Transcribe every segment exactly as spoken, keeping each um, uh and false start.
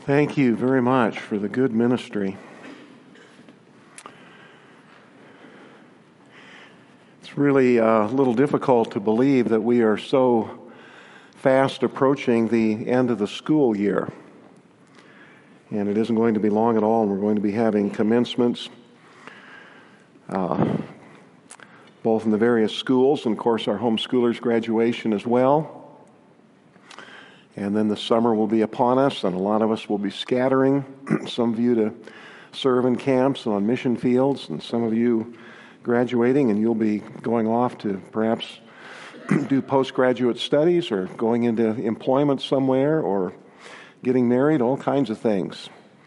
Thank you very much for the good ministry. It's really a little difficult to believe that we are so fast approaching the end of the school year. And it isn't going to be long at all, and we're going to be having commencements uh, both in the various schools, and of course our homeschoolers' graduation as well. And then the summer will be upon us, and a lot of us will be scattering, some of you to serve in camps and on mission fields, and some of you graduating, and you'll be going off to perhaps do postgraduate studies or going into employment somewhere or getting married, all kinds of things.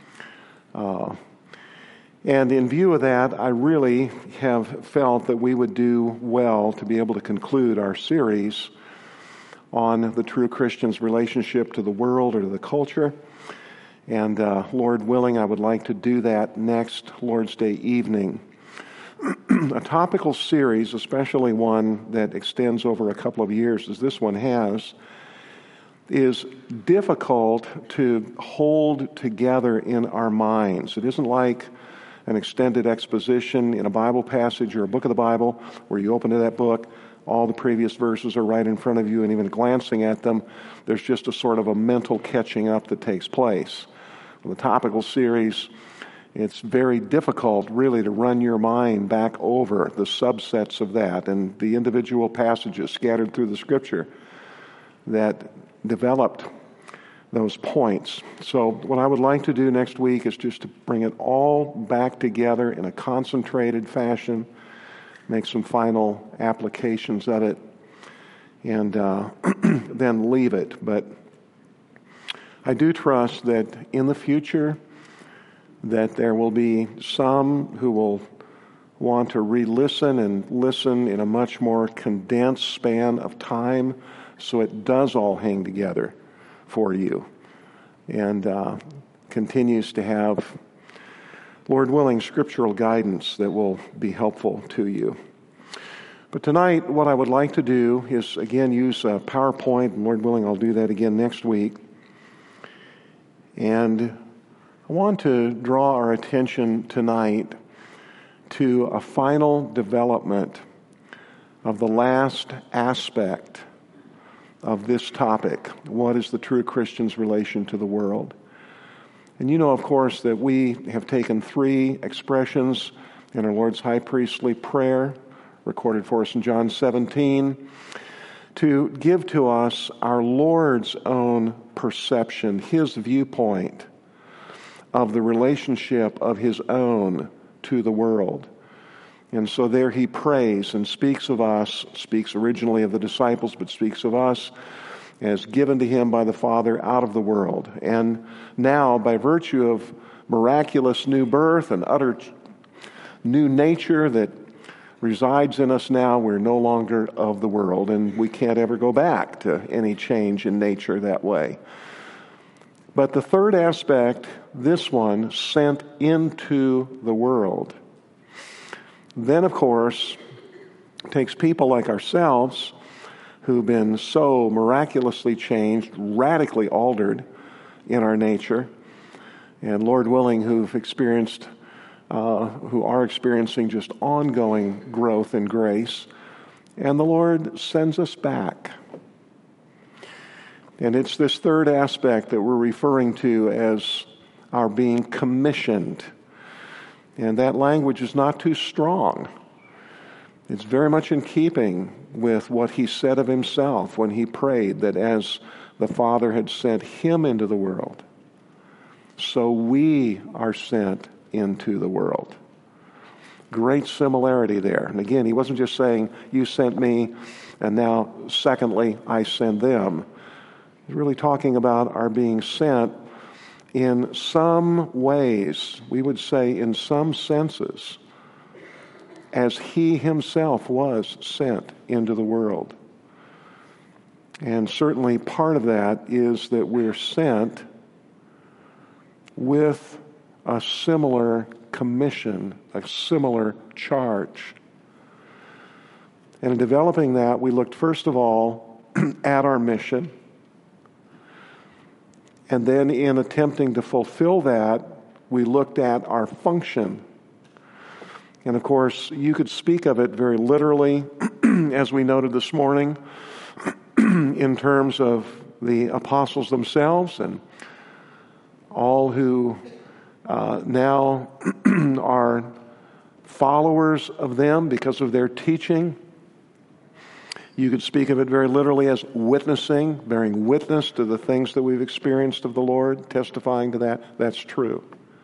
Uh, and in view of that, I really have felt that we would do well to be able to conclude our series on the true Christian's relationship to the world or to the culture. And uh, Lord willing, I would like to do that next Lord's Day evening. A topical series, especially one that extends over a couple of years, as this one has, is difficult to hold together in our minds. It isn't like an extended exposition in a Bible passage or a book of the Bible where you open to that book, all the previous verses are right in front of you, and even glancing at them, there's just a sort of a mental catching up that takes place. With a topical series, it's very difficult really to run your mind back over the subsets of that and the individual passages scattered through the Scripture that developed those points. So what I would like to do next week is just to bring it all back together in a concentrated fashion, make some final applications of it, and uh, then leave it. But I do trust that in the future that there will be some who will want to re-listen and listen in a much more condensed span of time so it does all hang together for you and uh, continues to have, Lord willing, scriptural guidance that will be helpful to you. But tonight, what I would like to do is, again, use a PowerPoint, and Lord willing, I'll do that again next week. And I want to draw our attention tonight to a final development of the last aspect of this topic. What is the true Christian's relation to the world? And you know, of course, that we have taken three expressions in our Lord's high priestly prayer, recorded for us in John seventeen, to give to us our Lord's own perception, His viewpoint of the relationship of His own to the world. And so there He prays and speaks of us, speaks originally of the disciples, but speaks of us as given to Him by the Father out of the world. And now, by virtue of miraculous new birth and utter new nature that resides in us now, we're no longer of the world, and we can't ever go back to any change in nature that way. But the third aspect, this one, sent into the world, then, of course, takes people like ourselves who've been so miraculously changed, radically altered in our nature, and Lord willing, who've experienced, uh, who are experiencing just ongoing growth in grace, and the Lord sends us back. And it's this third aspect that we're referring to as our being commissioned. And that language is not too strong. It's very much in keeping with what He said of Himself when He prayed that as the Father had sent Him into the world, so we are sent into the world. Great similarity there. And again, He wasn't just saying, you sent me, and now, secondly, I send them. He's really talking about our being sent in some ways, we would say in some senses, as He Himself was sent into the world. And certainly part of that is that we're sent with a similar commission, a similar charge. And in developing that, we looked first of all at our mission. And then in attempting to fulfill that, we looked at our function. And of course, you could speak of it very literally, as we noted this morning, in terms of the apostles themselves and all who uh, now are followers of them because of their teaching. You could speak of it very literally as witnessing, bearing witness to the things that we've experienced of the Lord, testifying to that. That's true.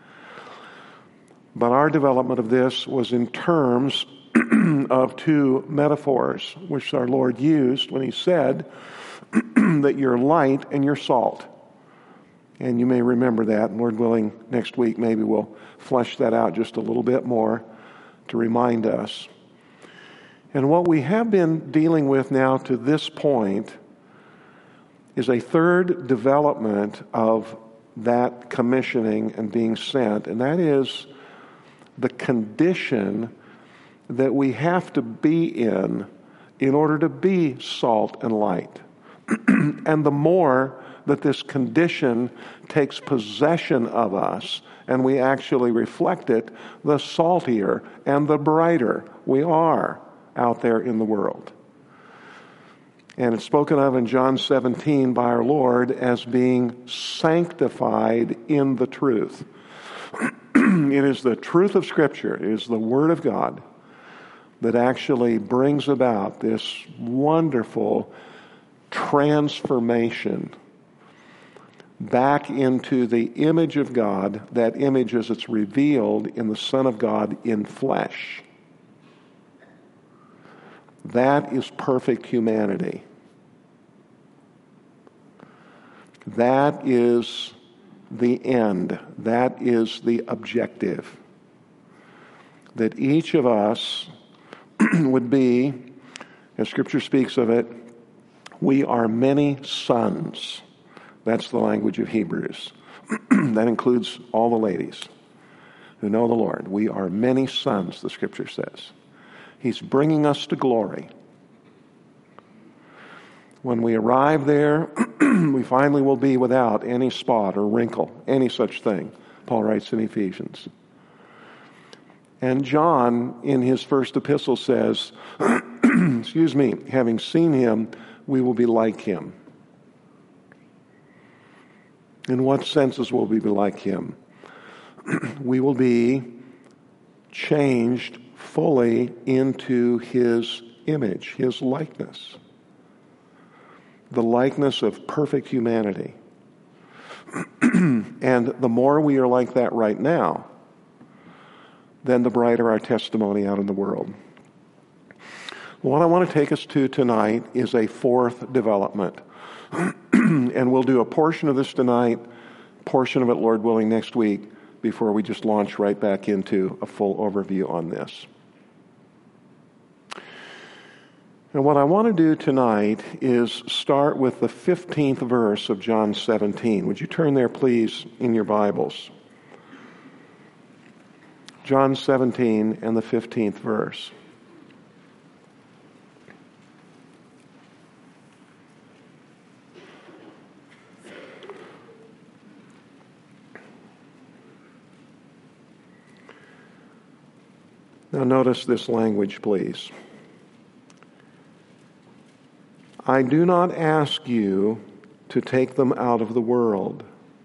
But our development of this was in terms of two metaphors, which our Lord used when he said that you're light and you're salt. And you may remember that. Lord willing, next week maybe we'll flesh that out just a little bit more to remind us. And what we have been dealing with now to this point is a third development of that commissioning and being sent, and that is the condition that we have to be in in order to be salt and light. And the more that this condition takes possession of us and we actually reflect it, the saltier and the brighter we are out there in the world. And it's spoken of in John seventeen by our Lord as being sanctified in the truth. It is the truth of Scripture, it is the Word of God that actually brings about this wonderful transformation back into the image of God, that image as it's revealed in the Son of God in flesh. That is perfect humanity. That is the end. That is the objective. That each of us would be, as Scripture speaks of it, we are many sons. That's the language of Hebrews. That includes all the ladies who know the Lord. We are many sons, the Scripture says. He's bringing us to glory. When we arrive there, we finally will be without any spot or wrinkle, any such thing, Paul writes in Ephesians. And John, in his first epistle, says, excuse me, having seen him, we will be like him. In what senses will we be like him? We will be changed fully into his image, his likeness. The likeness of perfect humanity. And the more we are like that right now, then the brighter our testimony out in the world. What I want to take us to tonight is a fourth development. And we'll do a portion of this tonight, portion of it, Lord willing, next week, before we just launch right back into a full overview on this. And what I want to do tonight is start with the fifteenth verse of John seventeen. Would you turn there, please, in your Bibles? John seventeen and the fifteenth verse. Now notice this language, please. I do not ask you to take them out of the world,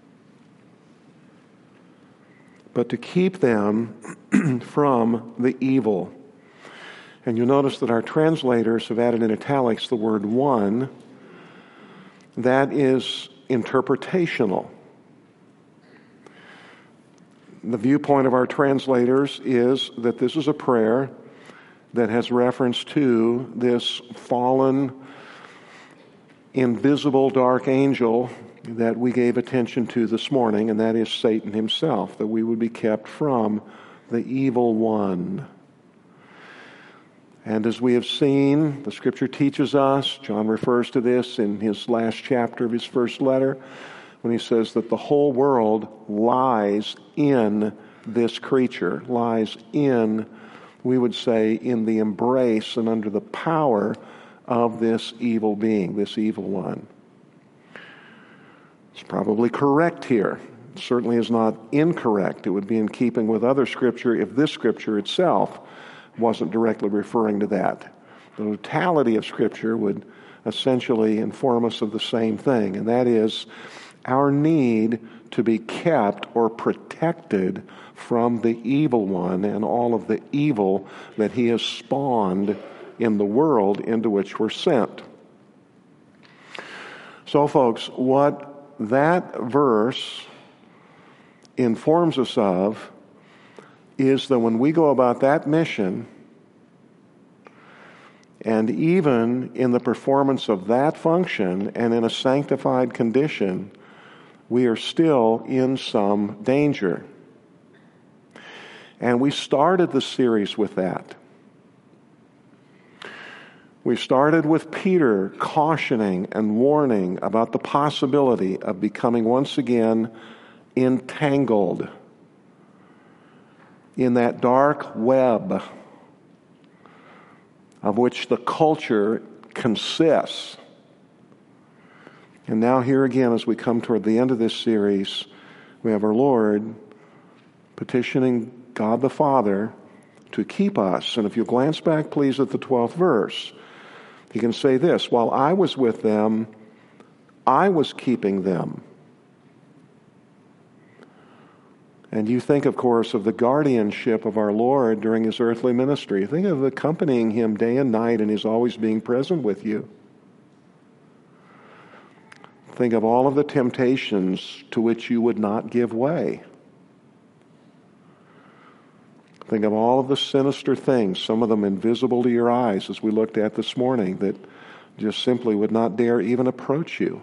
but to keep them from the evil. And you'll notice that our translators have added in italics the word one. That is interpretational. The viewpoint of our translators is that this is a prayer that has reference to this fallen, invisible dark angel that we gave attention to this morning, and that is Satan himself, that we would be kept from the evil one. And as we have seen, the Scripture teaches us, John refers to this in his last chapter of his first letter, when he says that the whole world lies in this creature, lies in, we would say, in the embrace and under the power of this evil being, this evil one. It's probably correct here. It certainly is not incorrect. It would be in keeping with other Scripture if this Scripture itself wasn't directly referring to that. The totality of Scripture would essentially inform us of the same thing, and that is our need to be kept or protected from the evil one and all of the evil that he has spawned in the world into which we're sent. So, folks, what that verse informs us of is that when we go about that mission, and even in the performance of that function and in a sanctified condition, we are still in some danger. And we started the series with that. We started with Peter cautioning and warning about the possibility of becoming once again entangled in that dark web of which the culture consists. And now here again, as we come toward the end of this series, we have our Lord petitioning God the Father to keep us. And if you glance back, please, at the twelfth verse, he can say this: while I was with them, I was keeping them. And you think, of course, of the guardianship of our Lord during his earthly ministry. Think of accompanying him day and night and his always being present with you. Think of all of the temptations to which you would not give way. Think of all of the sinister things, some of them invisible to your eyes, as we looked at this morning, that just simply would not dare even approach you.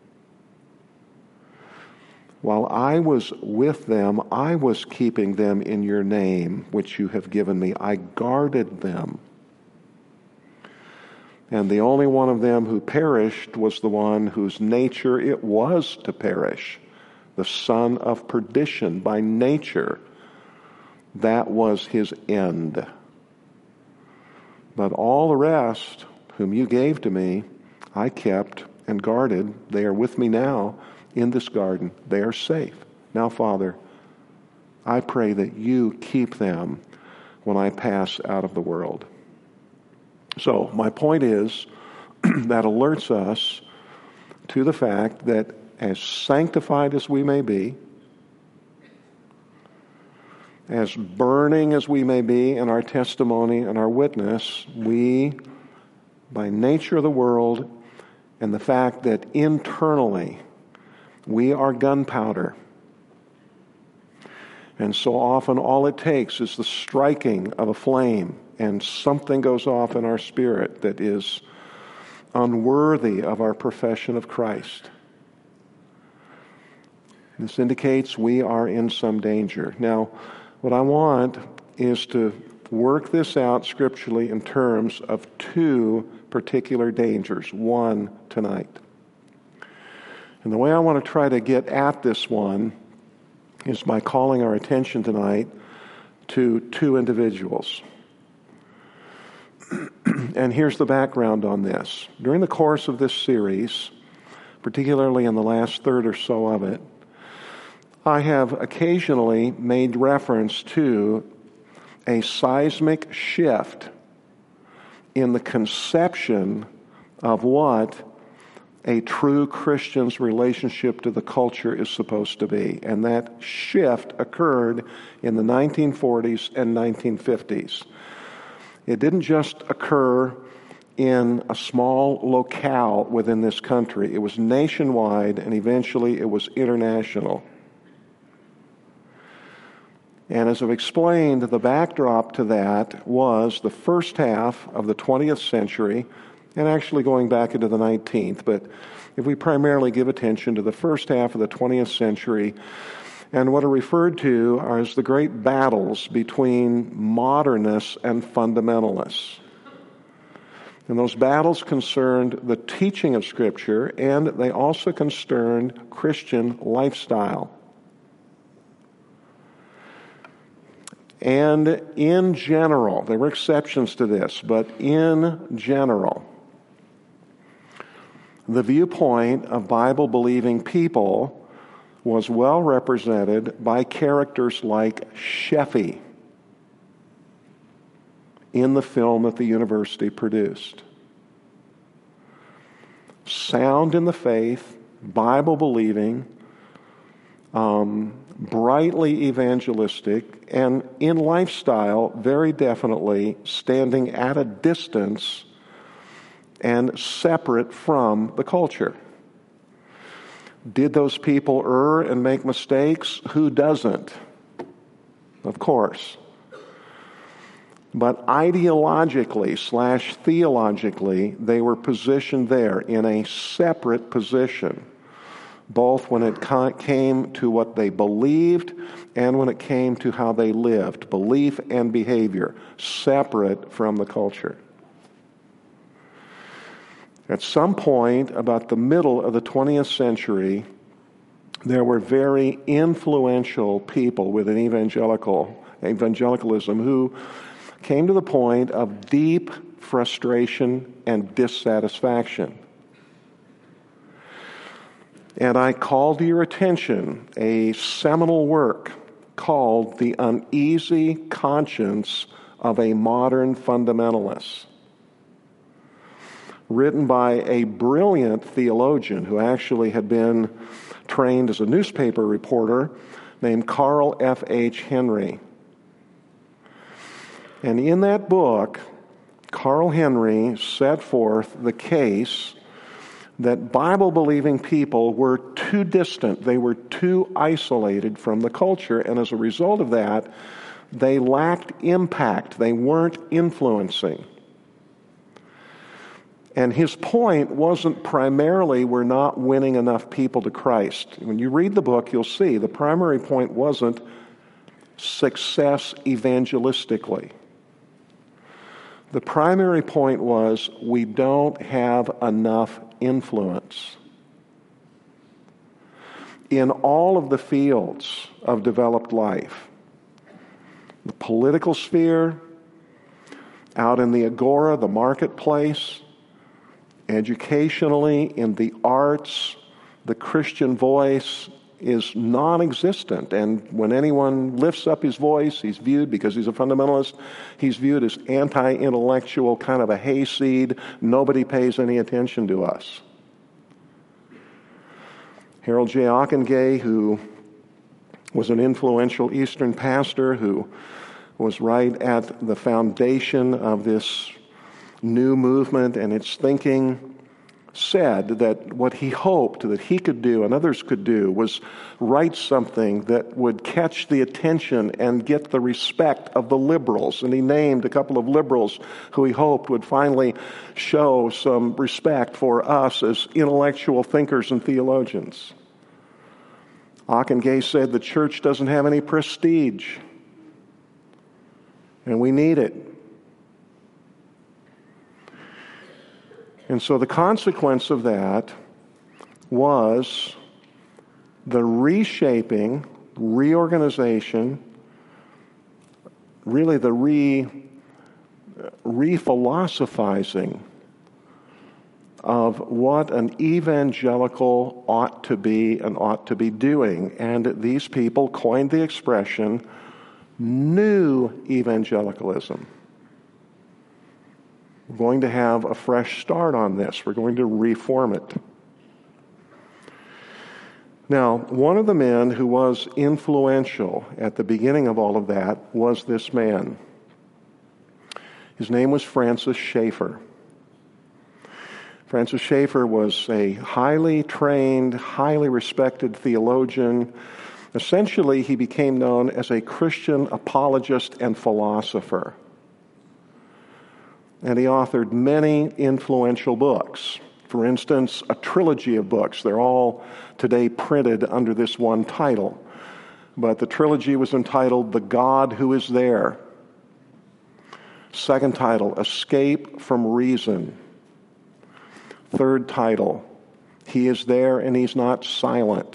While I was with them, I was keeping them in your name, which you have given me. I guarded them. And the only one of them who perished was the one whose nature it was to perish, the son of perdition by nature. That was his end. But all the rest, whom you gave to me, I kept and guarded. They are with me now in this garden. They are safe. Now, Father, I pray that you keep them when I pass out of the world. So, my point is, that alerts us to the fact that as sanctified as we may be, as burning as we may be in our testimony and our witness, we, by nature of the world and the fact that internally we are gunpowder, and so often all it takes is the striking of a flame and something goes off in our spirit that is unworthy of our profession of Christ. This indicates we are in some danger. Now, what I want is to work this out scripturally in terms of two particular dangers. One tonight. And the way I want to try to get at this one is by calling our attention tonight to two individuals. And here's the background on this. During the course of this series, particularly in the last third or so of it, I have occasionally made reference to a seismic shift in the conception of what a true Christian's relationship to the culture is supposed to be. And that shift occurred in the nineteen forties and nineteen fifties. It didn't just occur in a small locale within this country. It was nationwide, and eventually it was international. And as I've explained, the backdrop to that was the first half of the twentieth century, and actually going back into the nineteenth. But if we primarily give attention to the first half of the twentieth century, and what are referred to are as the great battles between modernists and fundamentalists. And those battles concerned the teaching of Scripture, and they also concerned Christian lifestyle. And in general, there were exceptions to this, but in general, the viewpoint of Bible-believing people was well represented by characters like Sheffey in the film that the university produced. Sound in the faith, Bible-believing, um, brightly evangelistic, and in lifestyle, very definitely standing at a distance and separate from the culture. Did those people err and make mistakes? Who doesn't? Of course. But ideologically slash theologically, they were positioned there in a separate position, both when it came to what they believed and when it came to how they lived. Belief and behavior, separate from the culture. At some point, about the middle of the twentieth century, there were very influential people within evangelical evangelicalism who came to the point of deep frustration and dissatisfaction. And I call to your attention a seminal work called The Uneasy Conscience of a Modern Fundamentalist, written by a brilliant theologian who actually had been trained as a newspaper reporter named Carl F H Henry. And in that book, Carl Henry set forth the case that Bible-believing people were too distant, they were too isolated from the culture, and as a result of that, they lacked impact, they weren't influencing. And his point wasn't primarily we're not winning enough people to Christ. When you read the book, you'll see the primary point wasn't success evangelistically. The primary point was we don't have enough influence. In all of the fields of developed life, the political sphere, out in the agora, the marketplace, educationally, in the arts, the Christian voice is non-existent. And when anyone lifts up his voice, he's viewed, because he's a fundamentalist, he's viewed as anti-intellectual, kind of a hayseed. Nobody pays any attention to us. Harold J. Ockenga, who was an influential Eastern pastor who was right at the foundation of this new movement and its thinking, said that what he hoped that he could do and others could do was write something that would catch the attention and get the respect of the liberals. And he named a couple of liberals who he hoped would finally show some respect for us as intellectual thinkers and theologians. Ockenga said the church doesn't have any prestige, and we need it. And so the consequence of that was the reshaping, reorganization, really the re, re-philosophizing of what an evangelical ought to be and ought to be doing. And these people coined the expression new evangelicalism. We're going to have a fresh start on this. We're going to reform it. Now, one of the men who was influential at the beginning of all of that was this man. His name was Francis Schaeffer. Francis Schaeffer was a highly trained, highly respected theologian. Essentially, he became known as a Christian apologist and philosopher. And he authored many influential books. For instance, a trilogy of books. They're all today printed under this one title. But the trilogy was entitled The God Who Is There. Second title, Escape from Reason. Third title, He Is There and He's Not Silent.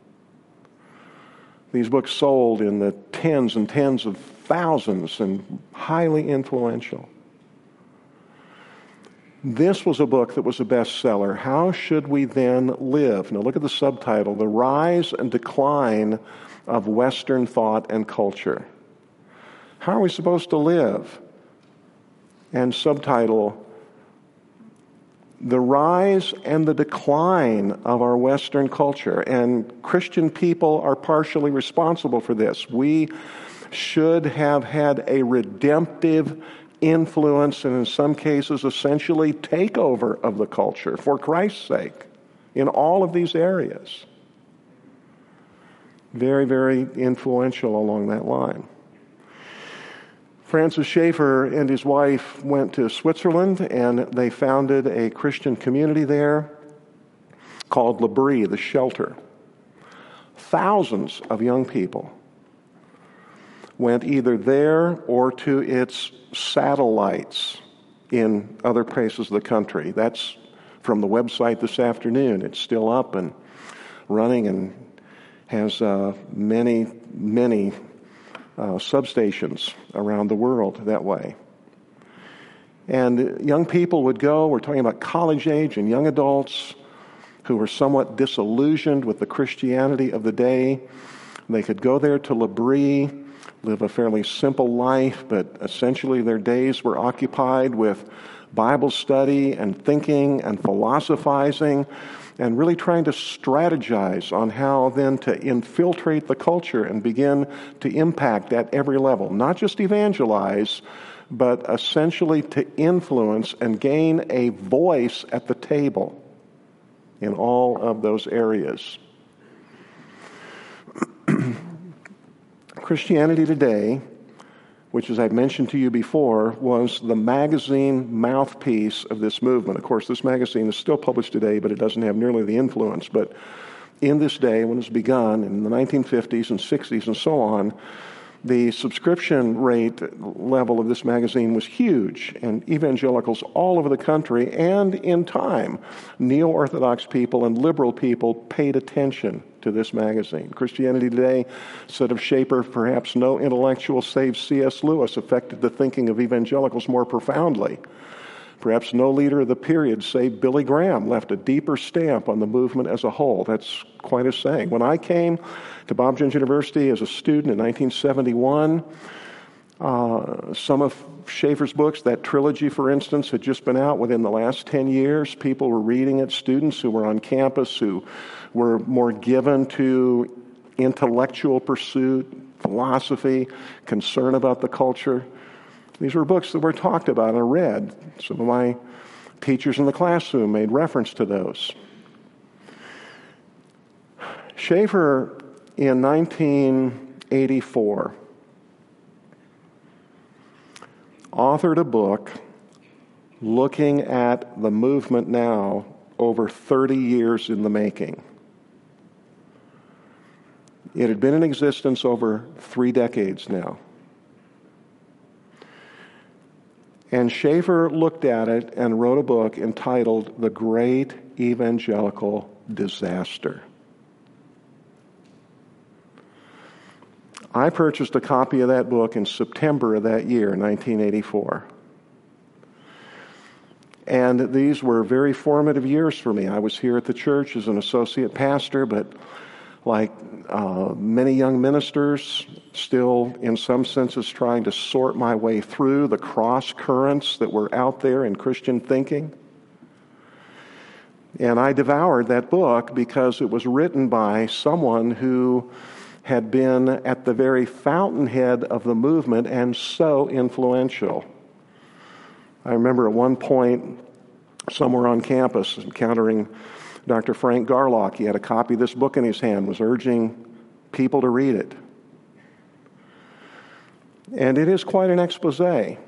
These books sold in the tens and tens of thousands and highly influential. This was a book that was a bestseller. How should we then live? Now look at the subtitle, The Rise and Decline of Western Thought and Culture. How are we supposed to live? And subtitle, The Rise and the Decline of Our Western Culture. And Christian people are partially responsible for this. We should have had a redemptive influence and in some cases essentially takeover of the culture for Christ's sake in all of these areas. Very, very influential along that line. Francis Schaeffer and his wife went to Switzerland and they founded a Christian community there called L'Abri, the shelter. Thousands of young people went either there or to its satellites in other places of the country. That's from the website this afternoon. It's still up and running and has uh, many, many uh, substations around the world that way. And young people would go, we're talking about college age and young adults who were somewhat disillusioned with the Christianity of the day. They could go there to L'Abri, live a fairly simple life, but essentially their days were occupied with Bible study and thinking and philosophizing and really trying to strategize on how then to infiltrate the culture and begin to impact at every level. Not just evangelize, but essentially to influence and gain a voice at the table in all of those areas. Christianity Today, which, as I've mentioned to you before, was the magazine mouthpiece of this movement. Of course, this magazine is still published today, but it doesn't have nearly the influence. But in this day, when it was begun, in the nineteen fifties and sixties and so on, the subscription rate level of this magazine was huge, and evangelicals all over the country and in time, neo-Orthodox people and liberal people paid attention to this magazine. Christianity Today said of Schaeffer, perhaps no intellectual save C S Lewis affected the thinking of evangelicals more profoundly. Perhaps no leader of the period, save Billy Graham, left a deeper stamp on the movement as a whole. That's quite a saying. When I came to Bob Jones University as a student in nineteen seventy-one, uh, some of Schaeffer's books, that trilogy, for instance, had just been out within the last ten years. People were reading it, students who were on campus who were more given to intellectual pursuit, philosophy, concern about the culture. These were books that were talked about and read. Some of my teachers in the classroom made reference to those. Schaeffer, in nineteen eighty-four, authored a book looking at the movement now over thirty years in the making. It had been in existence over three decades now. And Schaeffer looked at it and wrote a book entitled The Great Evangelical Disaster. I purchased a copy of that book in September of that year, nineteen eighty-four. And these were very formative years for me. I was here at the church as an associate pastor, but like uh, many young ministers, still in some senses trying to sort my way through the cross currents that were out there in Christian thinking. And I devoured that book because it was written by someone who had been at the very fountainhead of the movement and so influential. I remember at one point, somewhere on campus, encountering Doctor Frank Garlock. He had a copy of this book in his hand, was urging people to read it. And it is quite an expose.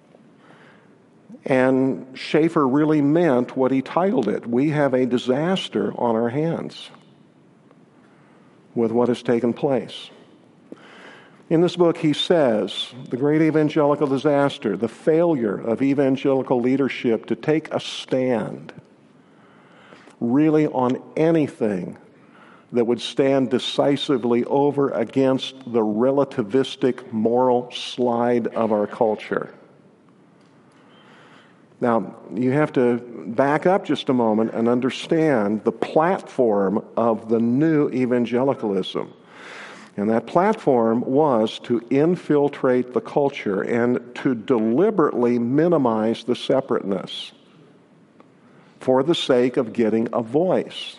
And Schaeffer really meant what he titled it. We have a disaster on our hands with what has taken place. In this book, he says, the great evangelical disaster, the failure of evangelical leadership to take a stand really on anything that would stand decisively over against the relativistic moral slide of our culture. Now, you have to back up just a moment and understand the platform of the new evangelicalism. And that platform was to infiltrate the culture and to deliberately minimize the separateness for the sake of getting a voice.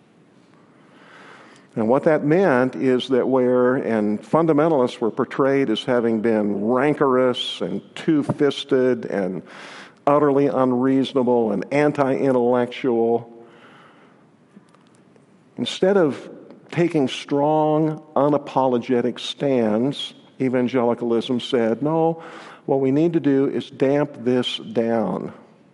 And what that meant is that where, and fundamentalists were portrayed as having been rancorous and two-fisted and utterly unreasonable and anti-intellectual, instead of taking strong, unapologetic stands, evangelicalism said, no, what we need to do is damp this down.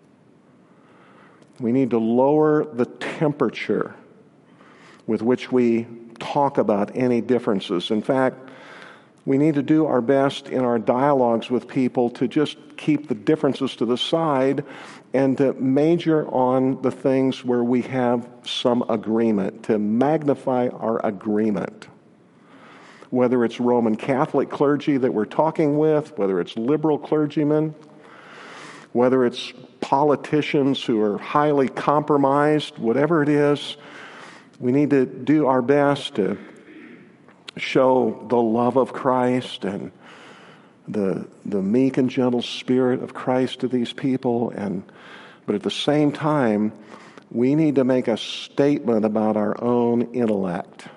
We need to lower the temperature with which we talk about any differences. In fact, we need to do our best in our dialogues with people to just keep the differences to the side and to major on the things where we have some agreement, to magnify our agreement. Whether it's Roman Catholic clergy that we're talking with, whether it's liberal clergymen, whether it's politicians who are highly compromised, whatever it is, we need to do our best to show the love of Christ and the the meek and gentle spirit of Christ to these people, and but at the same time, we need to make a statement about our own intellect.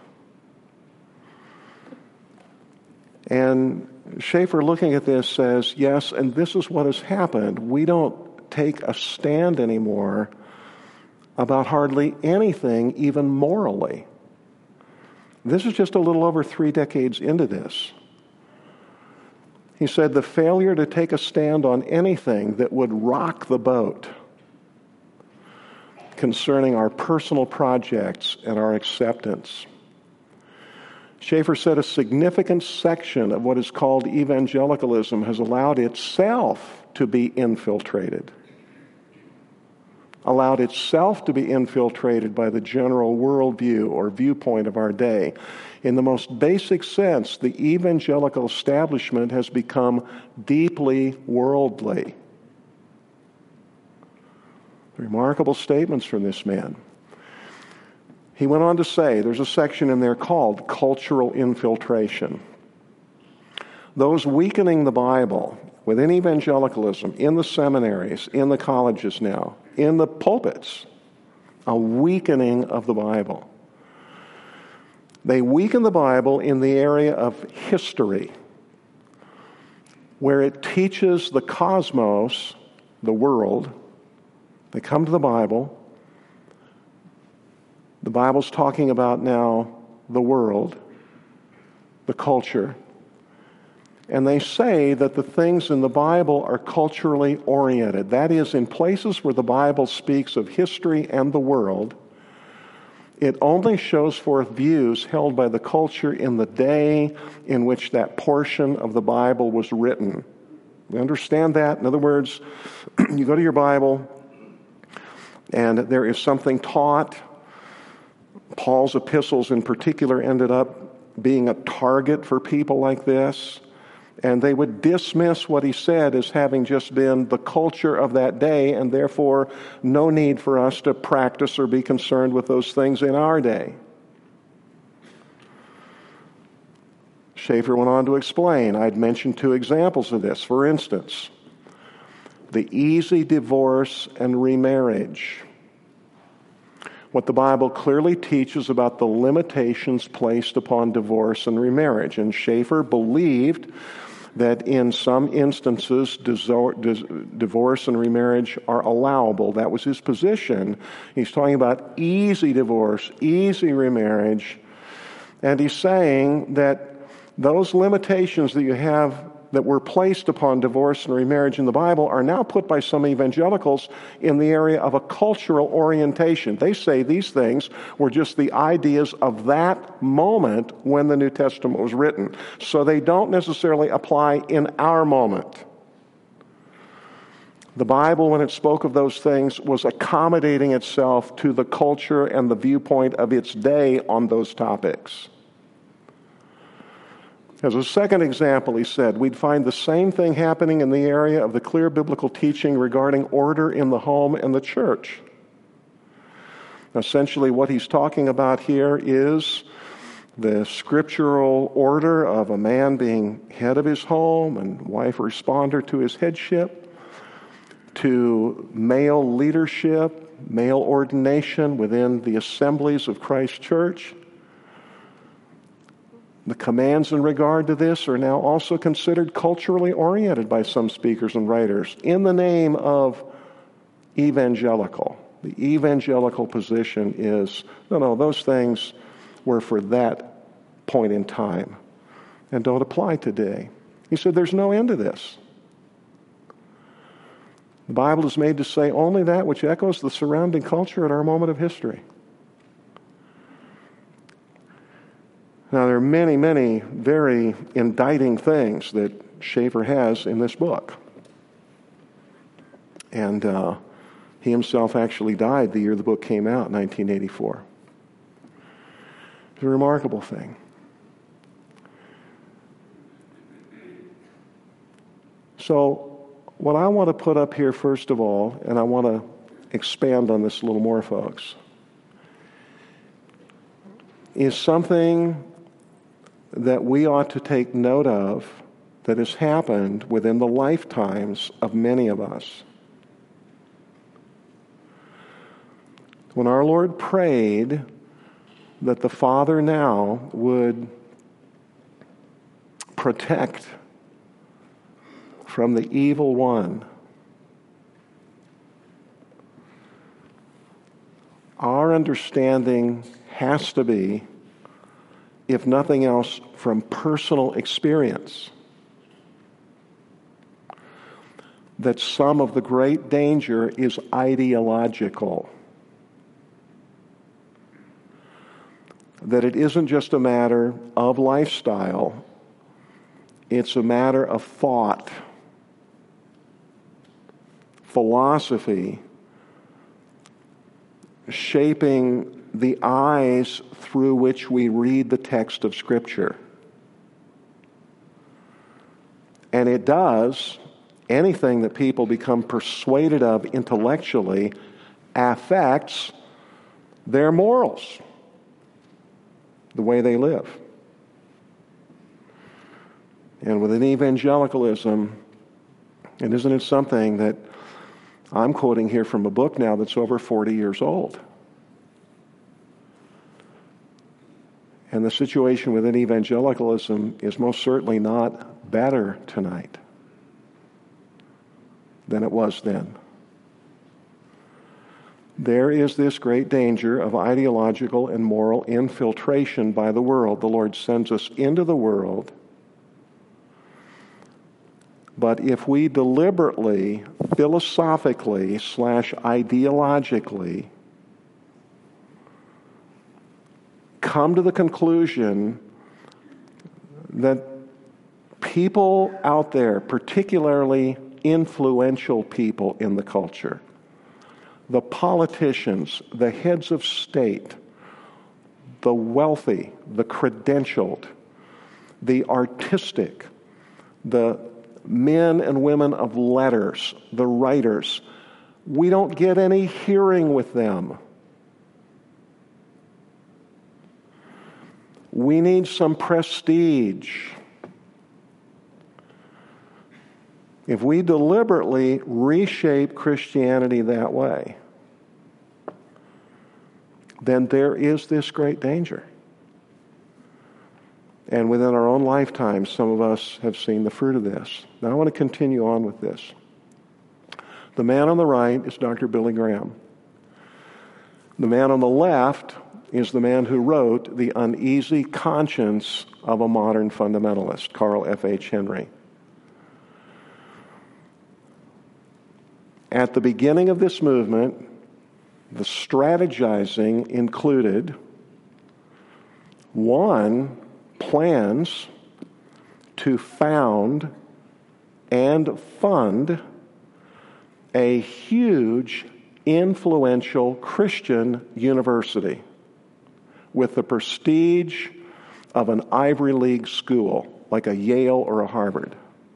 And Schaeffer, looking at this, says, yes, and this is what has happened. We don't take a stand anymore about hardly anything, even morally. This is just a little over three decades into this. He said the failure to take a stand on anything that would rock the boat concerning our personal projects and our acceptance. Schaeffer said a significant section of what is called evangelicalism has allowed itself to be infiltrated. allowed itself to be infiltrated by the general worldview or viewpoint of our day. In the most basic sense, the evangelical establishment has become deeply worldly. Remarkable statements from this man. He went on to say, there's a section in there called cultural infiltration. Those weakening the Bible within evangelicalism, in the seminaries, in the colleges now, in the pulpits, a weakening of the Bible. They weaken the Bible in the area of history, where it teaches the cosmos, the world. They come to the Bible. The Bible's talking about now the world, the culture. And they say that the things in the Bible are culturally oriented. That is, in places where the Bible speaks of history and the world, it only shows forth views held by the culture in the day in which that portion of the Bible was written. We understand that? In other words, you go to your Bible, and there is something taught. Paul's epistles in particular ended up being a target for people like this. And they would dismiss what he said as having just been the culture of that day, and therefore no need for us to practice or be concerned with those things in our day. Schaeffer went on to explain, I'd mentioned two examples of this. For instance, the easy divorce and remarriage. What the Bible clearly teaches about the limitations placed upon divorce and remarriage. And Schaeffer believed that in some instances divorce and remarriage are allowable. That was his position. He's talking about easy divorce, easy remarriage, and he's saying that those limitations that you have that were placed upon divorce and remarriage in the Bible are now put by some evangelicals in the area of a cultural orientation. They say these things were just the ideas of that moment when the New Testament was written. So they don't necessarily apply in our moment. The Bible, when it spoke of those things, was accommodating itself to the culture and the viewpoint of its day on those topics. As a second example, he said, we'd find the same thing happening in the area of the clear biblical teaching regarding order in the home and the church. Essentially, what he's talking about here is the scriptural order of a man being head of his home and wife responder to his headship, to male leadership, male ordination within the assemblies of Christ's church. The commands in regard to this are now also considered culturally oriented by some speakers and writers in the name of evangelical. The evangelical position is, no, no, those things were for that point in time and don't apply today. He said there's no end to this. The Bible is made to say only that which echoes the surrounding culture at our moment of history. Now, there are many, many very indicting things that Schaeffer has in this book. And uh, he himself actually died the year the book came out, nineteen eighty-four. It's a remarkable thing. So, what I want to put up here, first of all, and I want to expand on this a little more, folks, is something that we ought to take note of that has happened within the lifetimes of many of us. When our Lord prayed that the Father now would protect from the evil one, our understanding has to be, if nothing else, from personal experience, that some of the great danger is ideological. That it isn't just a matter of lifestyle, it's a matter of thought, philosophy, shaping the eyes through which we read the text of Scripture. And it does, anything that people become persuaded of intellectually affects their morals, the way they live. And within evangelicalism, and isn't it something that I'm quoting here from a book now that's over forty years old? And the situation within evangelicalism is most certainly not better tonight than it was then. There is this great danger of ideological and moral infiltration by the world. The Lord sends us into the world, but if we deliberately, philosophically, slash ideologically come to the conclusion that people out there, particularly influential people in the culture, the politicians, the heads of state, the wealthy, the credentialed, the artistic, the men and women of letters, the writers, we don't get any hearing with them. We need some prestige. If we deliberately reshape Christianity that way, then there is this great danger. And within our own lifetime, some of us have seen the fruit of this. Now I want to continue on with this. The man on the right is Doctor Billy Graham. The man on the left is the man who wrote The Uneasy Conscience of a Modern Fundamentalist, Carl F H Henry. At the beginning of this movement, the strategizing included, one, plans to found and fund a huge, influential Christian university with the prestige of an Ivy League school. like a Yale or a Harvard.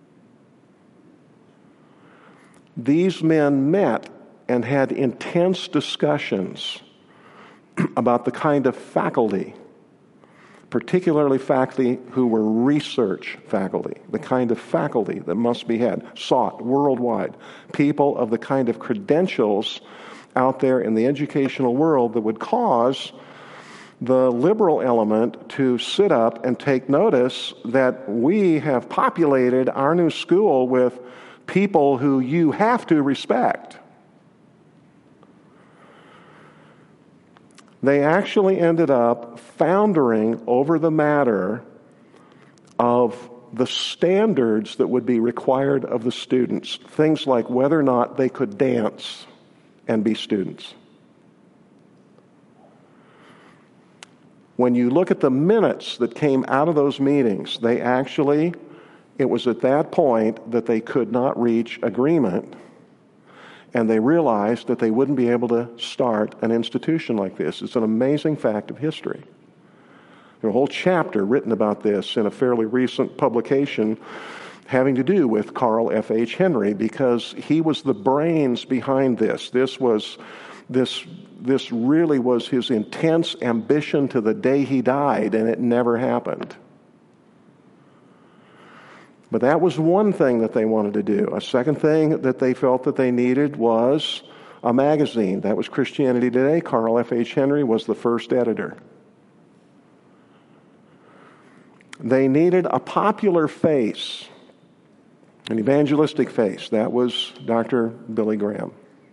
These men met and had intense discussions about the kind of faculty, particularly faculty who were research faculty, the kind of faculty that must be had, sought worldwide, people of the kind of credentials out there in the educational world that would cause the liberal element to sit up and take notice that we have populated our new school with people who you have to respect. They actually ended up foundering over the matter of the standards that would be required of the students, things like whether or not they could dance and be students. When you look at the minutes that came out of those meetings, they actually, it was at that point that they could not reach agreement, and they realized that they wouldn't be able to start an institution like this. It's an amazing fact of history. There's a whole chapter written about this in a fairly recent publication having to do with Carl F H Henry, because he was the brains behind this. This was this this really was his intense ambition to the day he died, and it never happened. But that was one thing that they wanted to do. A second thing that they felt that they needed was a magazine. That was Christianity Today. Carl F H Henry was the first editor. They needed a popular face, an evangelistic face. That was Doctor Billy Graham.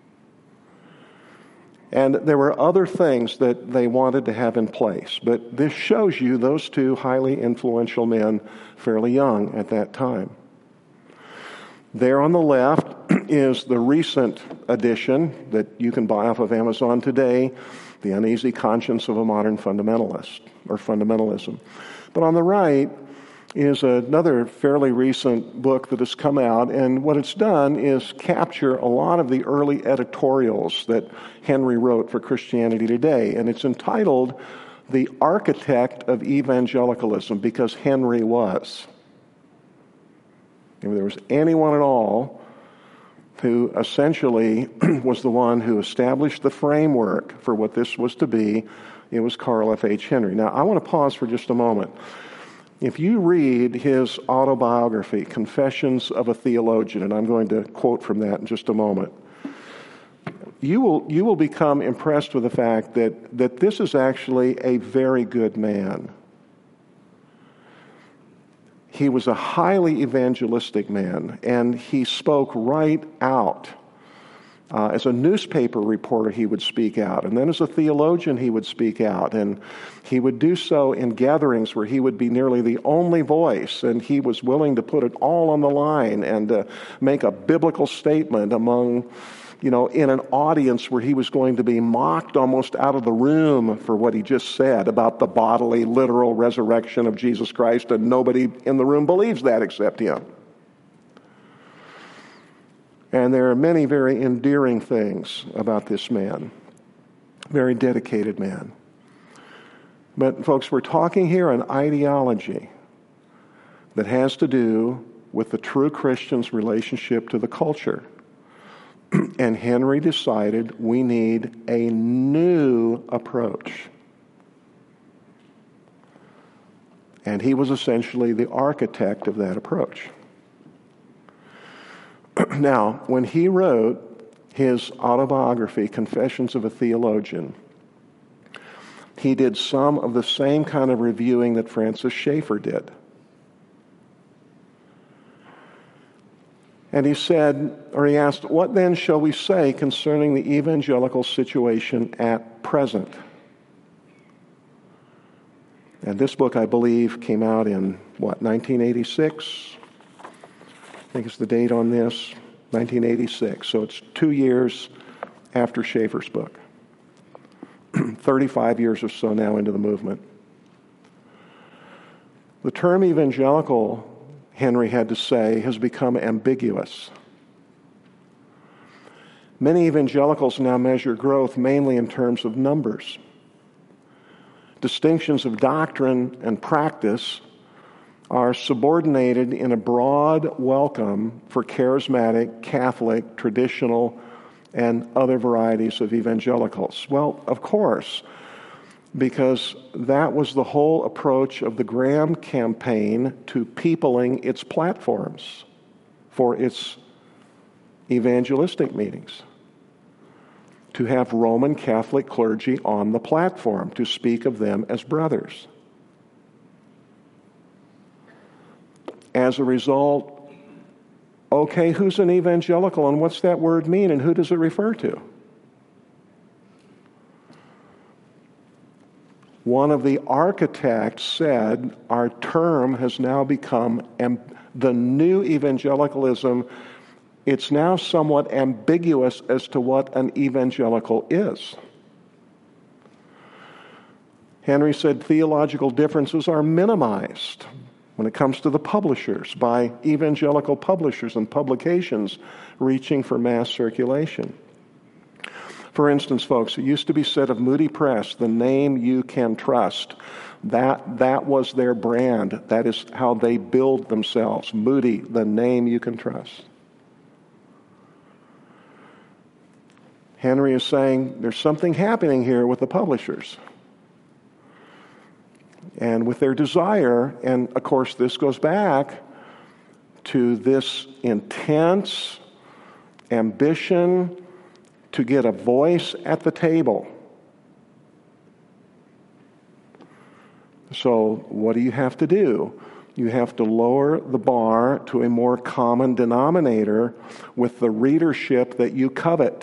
And there were other things that they wanted to have in place. But this shows you those two highly influential men, fairly young at that time. There on the left is the recent edition that you can buy off of Amazon today, The Uneasy Conscience of a Modern Fundamentalist, or Fundamentalism. But on the right is another fairly recent book that has come out, and what it's done is capture a lot of the early editorials that Henry wrote for Christianity Today, and it's entitled The Architect of Evangelicalism, because Henry was. If there was anyone at all who essentially was the one who established the framework for what this was to be, it was Carl F H Henry. Now, I want to pause for just a moment. If you read his autobiography, Confessions of a Theologian, and I'm going to quote from that in just a moment, you will you will become impressed with the fact that, that this is actually a very good man. He was a highly evangelistic man, and he spoke right out. Uh, as a newspaper reporter, he would speak out. And then as a theologian, he would speak out. And he would do so in gatherings where he would be nearly the only voice. And he was willing to put it all on the line and uh, make a biblical statement among, you know, in an audience where he was going to be mocked almost out of the room for what he just said about the bodily, literal resurrection of Jesus Christ. And nobody in the room believes that except him. And there are many very endearing things about this man. Very dedicated man. But folks, we're talking here an ideology that has to do with the true Christian's relationship to the culture. And Henry decided we need a new approach. And he was essentially the architect of that approach. Now, when he wrote his autobiography, Confessions of a Theologian, he did some of the same kind of reviewing that Francis Schaeffer did. And he said, or he asked, what then shall we say concerning the evangelical situation at present? And this book, I believe, came out in, what, nineteen eighty-six? I think it's the date on this, nineteen eighty-six. So it's two years after Schaeffer's book. thirty-five years or so now into the movement. The term evangelical, Henry had to say, has become ambiguous. Many evangelicals now measure growth mainly in terms of numbers. Distinctions of doctrine and practice are subordinated in a broad welcome for charismatic, Catholic, traditional, and other varieties of evangelicals? Well, of course, because that was the whole approach of the Graham campaign to peopling its platforms for its evangelistic meetings. To have Roman Catholic clergy on the platform, to speak of them as brothers. As a result, okay, who's an evangelical and what's that word mean and who does it refer to? One of the architects said our term has now become am- the new evangelicalism. It's now somewhat ambiguous as to what an evangelical is. Henry said theological differences are minimized when it comes to the publishers by evangelical publishers and publications reaching for mass circulation. For instance, folks, it used to be said of Moody Press, the name you can trust. That, that was their brand. That is how they build themselves. Moody, the name you can trust. Henry is saying there's something happening here with the publishers and with their desire, and of course this goes back to this intense ambition to get a voice at the table. So what do you have to do? You have to lower the bar to a more common denominator with the readership that you covet.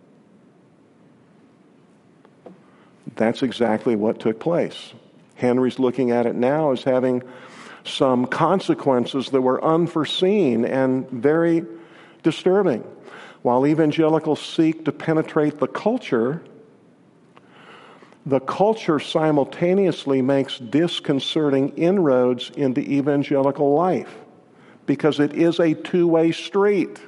That's exactly what took place. Henry's looking at it now as having some consequences that were unforeseen and very disturbing. While evangelicals seek to penetrate the culture, the culture simultaneously makes disconcerting inroads into evangelical life because it is a two-way street.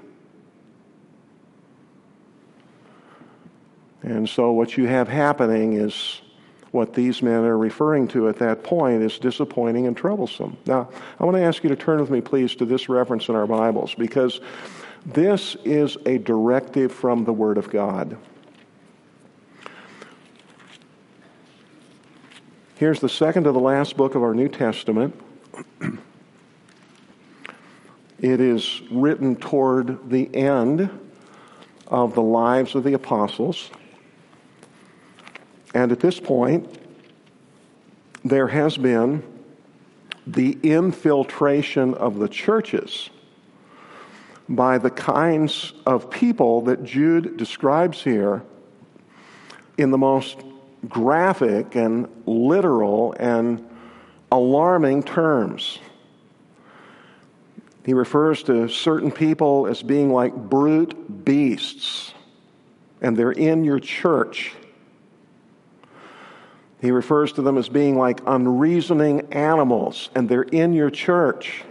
And so what you have happening is what these men are referring to at that point is disappointing and troublesome. Now, I want to ask you to turn with me, please, to this reference in our Bibles, because this is a directive from the Word of God. Here's the second to the last book of our New Testament. It is written toward the end of the lives of the apostles. And at this point, there has been the infiltration of the churches by the kinds of people that Jude describes here in the most graphic and literal and alarming terms. He refers to certain people as being like brute beasts, and they're in your church. He refers to them as being like unreasoning animals, and they're in your church.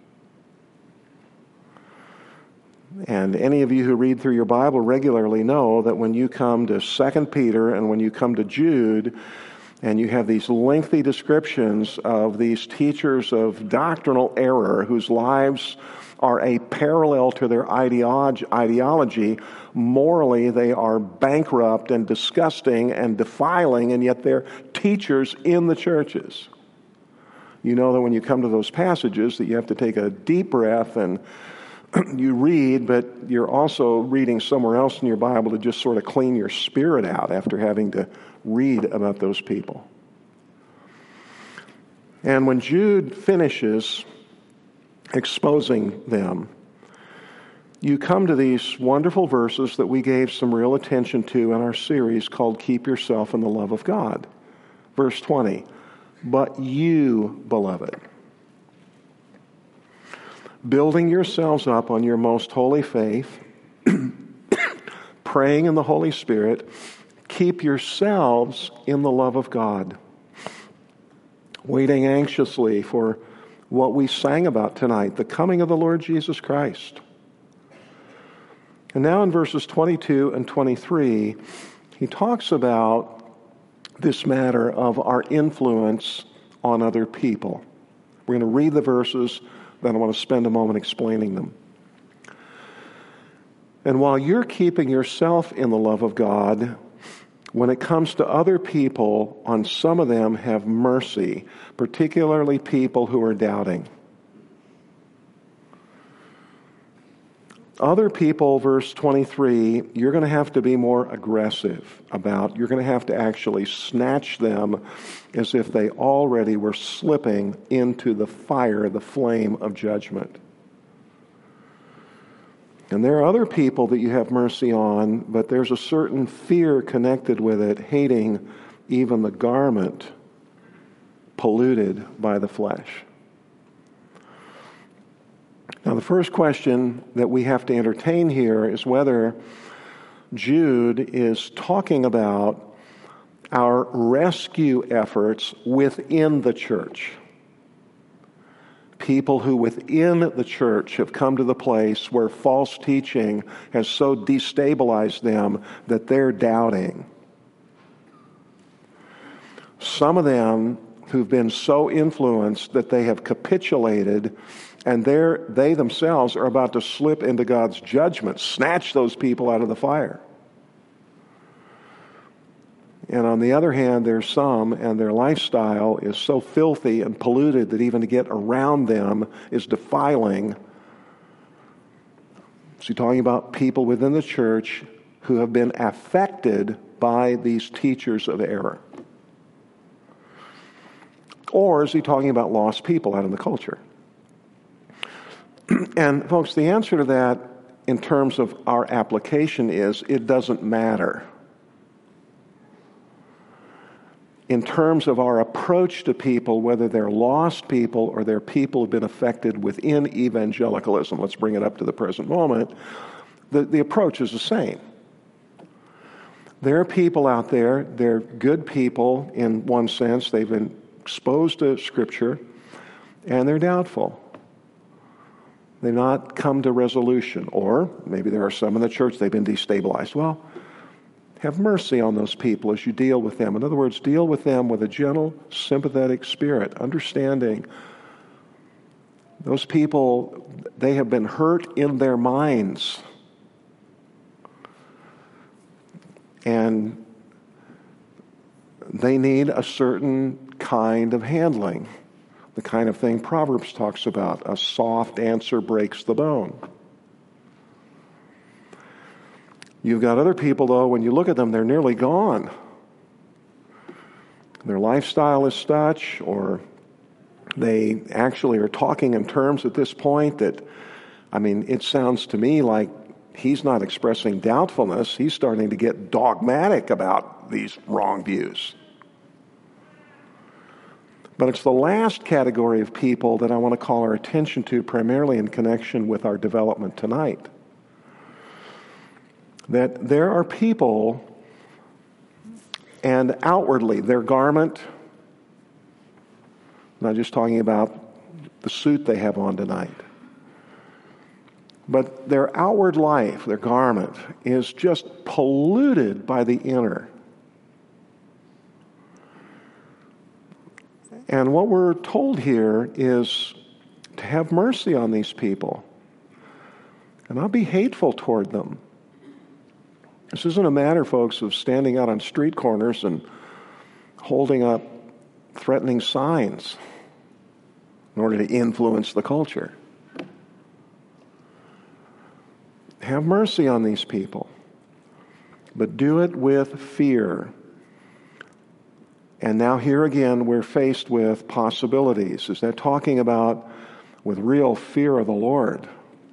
And any of you who read through your Bible regularly know that when you come to Second Peter and when you come to Jude, and you have these lengthy descriptions of these teachers of doctrinal error whose lives are a parallel to their ideology, ideology, morally they are bankrupt and disgusting and defiling, and yet they're teachers in the churches. You know that when you come to those passages that you have to take a deep breath and you read, but you're also reading somewhere else in your Bible to just sort of clean your spirit out after having to read about those people. And when Jude finishes exposing them, you come to these wonderful verses that we gave some real attention to in our series called Keep Yourself in the Love of God. Verse twenty, but you, beloved, building yourselves up on your most holy faith, praying in the Holy Spirit, keep yourselves in the love of God, waiting anxiously for what we sang about tonight, the coming of the Lord Jesus Christ. And now in verses twenty-two and twenty-three, he talks about this matter of our influence on other people. We're going to read the verses, then I want to spend a moment explaining them. And while you're keeping yourself in the love of God, when it comes to other people, on some of them have mercy, particularly people who are doubting. Other people, verse twenty-three, you're going to have to be more aggressive about. You're going to have to actually snatch them as if they already were slipping into the fire, the flame of judgment. And there are other people that you have mercy on, but there's a certain fear connected with it, hating even the garment polluted by the flesh. Now, the first question that we have to entertain here is whether Jude is talking about our rescue efforts within the church. People who within the church have come to the place where false teaching has so destabilized them that they're doubting. Some of them who've been so influenced that they have capitulated, and they're, they themselves are about to slip into God's judgment, snatch those people out of the fire. And on the other hand, there's some, and their lifestyle is so filthy and polluted that even to get around them is defiling. So you're talking about people within the church who have been affected by these teachers of error. Or is he talking about lost people out in the culture? And folks, the answer to that in terms of our application is it doesn't matter. In terms of our approach to people, whether they're lost people or they're people who've been affected within evangelicalism, let's bring it up to the present moment, the, the approach is the same. There are people out there, they're good people in one sense, they've been exposed to Scripture, and they're doubtful. They've not come to resolution. Or maybe there are some in the church, they've been destabilized. Well, have mercy on those people as you deal with them. In other words, deal with them with a gentle, sympathetic spirit, understanding those people, they have been hurt in their minds. And they need a certain kind of handling, the kind of thing Proverbs talks about. A soft answer breaks the bone. You've got other people, though, when you look at them, they're nearly gone. Their lifestyle is such, or they actually are talking in terms at this point that, I mean, it sounds to me like he's not expressing doubtfulness. He's starting to get dogmatic about these wrong views. But it's the last category of people that I want to call our attention to, primarily in connection with our development tonight. That there are people, and outwardly, their garment, I'm not just talking about the suit they have on tonight, but their outward life, their garment, is just polluted by the inner. And what we're told here is to have mercy on these people and not be hateful toward them. This isn't a matter, folks, of standing out on street corners and holding up threatening signs in order to influence the culture. Have mercy on these people, but do it with fear. And now here again, we're faced with possibilities. Is that talking about with real fear of the Lord?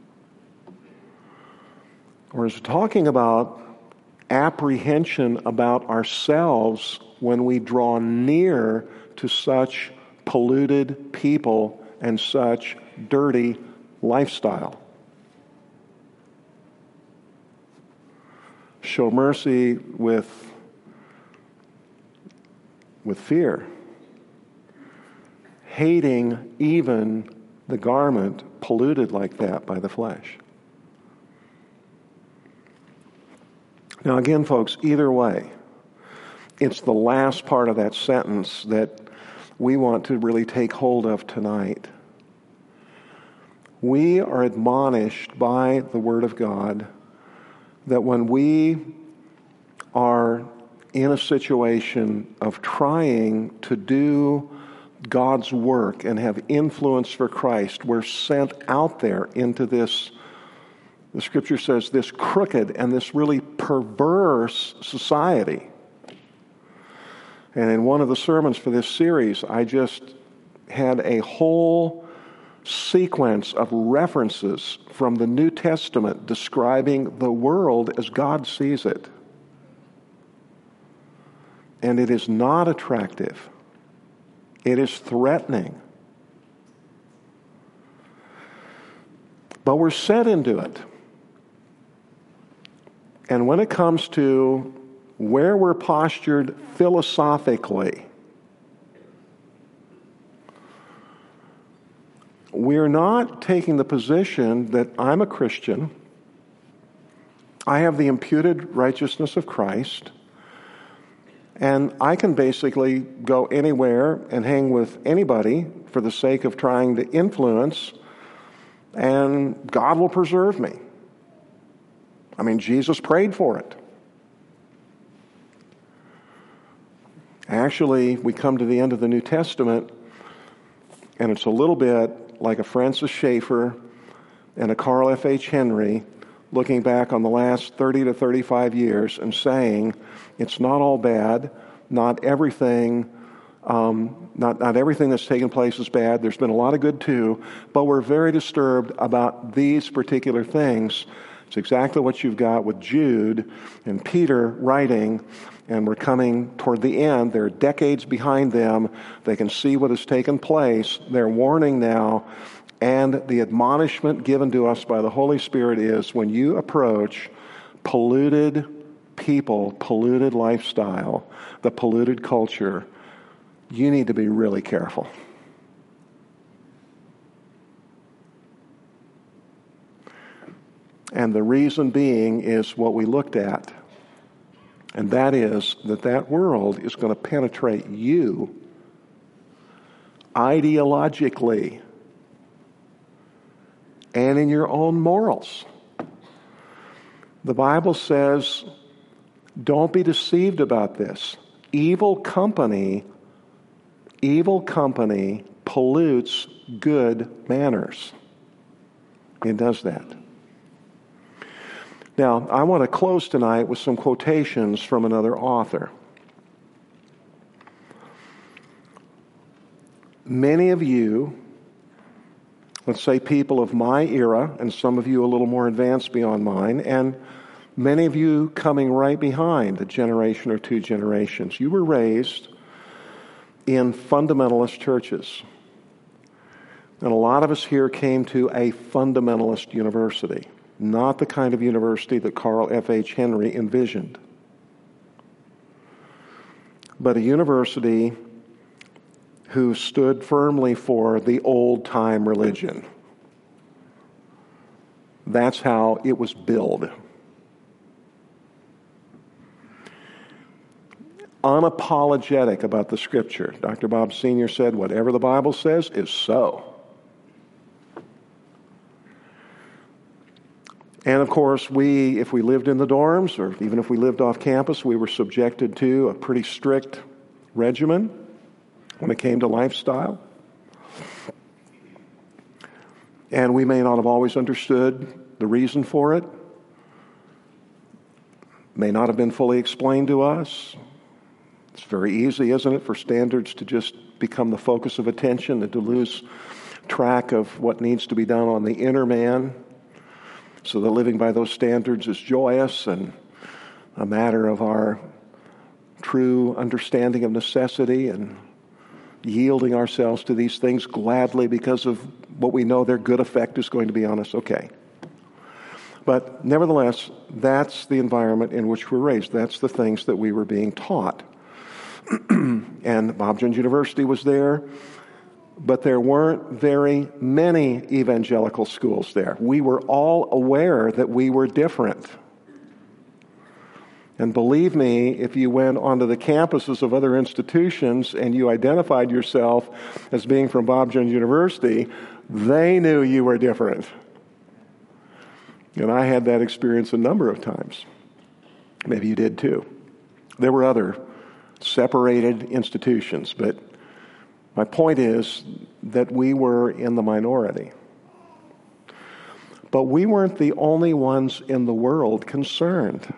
Or is it talking about apprehension about ourselves when we draw near to such polluted people and such dirty lifestyle? Show mercy with, with fear, hating even the garment polluted like that by the flesh. Now again, folks, either way, it's the last part of that sentence that we want to really take hold of tonight. We are admonished by the Word of God that when we are in a situation of trying to do God's work and have influence for Christ, we're sent out there into this, the Scripture says, this crooked and this really perverse society. And in one of the sermons for this series, I just had a whole sequence of references from the New Testament describing the world as God sees it. And it is not attractive. It is threatening. But we're set into it. And when it comes to where we're postured philosophically, we're not taking the position that I'm a Christian, I have the imputed righteousness of Christ, and I can basically go anywhere and hang with anybody for the sake of trying to influence, and God will preserve me. I mean, Jesus prayed for it. Actually, we come to the end of the New Testament, and it's a little bit like a Francis Schaeffer and a Carl F H Henry looking back on the last thirty to thirty-five years and saying, it's not all bad, not everything, um, not, not everything that's taken place is bad, there's been a lot of good too, but we're very disturbed about these particular things. It's exactly what you've got with Jude and Peter writing, and we're coming toward the end. They're decades behind them. They can see what has taken place. They're warning now. And the admonishment given to us by the Holy Spirit is when you approach polluted people, polluted lifestyle, the polluted culture, you need to be really careful. And the reason being is what we looked at. And that is that that world is going to penetrate you ideologically and in your own morals. The Bible says, don't be deceived about this. Evil company, evil company pollutes good manners. It does that. Now, I want to close tonight with some quotations from another author. Many of you, let's say people of my era, and some of you a little more advanced beyond mine, and many of you coming right behind a generation or two generations, you were raised in fundamentalist churches. And a lot of us here came to a fundamentalist university. Not the kind of university that Carl F H Henry envisioned, but a university who stood firmly for the old-time religion. That's how it was billed. Unapologetic about the Scripture. Doctor Bob Senior said, whatever the Bible says is so. And of course, we, if we lived in the dorms, or even if we lived off campus, we were subjected to a pretty strict regimen when it came to lifestyle. And we may not have always understood the reason for it. May not have been fully explained to us. It's very easy, isn't it, for standards to just become the focus of attention and to lose track of what needs to be done on the inner man. So that living by those standards is joyous and a matter of our true understanding of necessity and yielding ourselves to these things gladly because of what we know their good effect is going to be on us. Okay. But nevertheless, that's the environment in which we're raised. That's the things that we were being taught. And Bob Jones University was there. But there weren't very many evangelical schools there. We were all aware that we were different. And believe me, if you went onto the campuses of other institutions and you identified yourself as being from Bob Jones University, they knew you were different. And I had that experience a number of times. Maybe you did too. There were other separated institutions, but my point is that we were in the minority. But we weren't the only ones in the world concerned.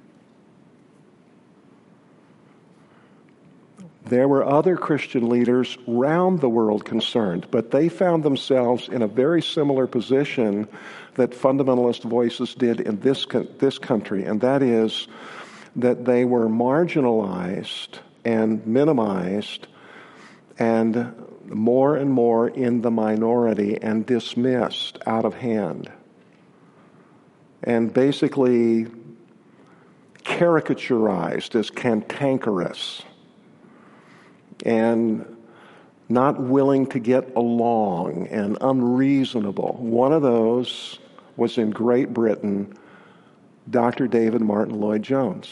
There were other Christian leaders around the world concerned, but they found themselves in a very similar position that fundamentalist voices did in this this country, and that is that they were marginalized and minimized and more and more in the minority and dismissed out of hand. And basically caricaturized as cantankerous and not willing to get along and unreasonable. One of those was in Great Britain, Doctor David Martin Lloyd Jones.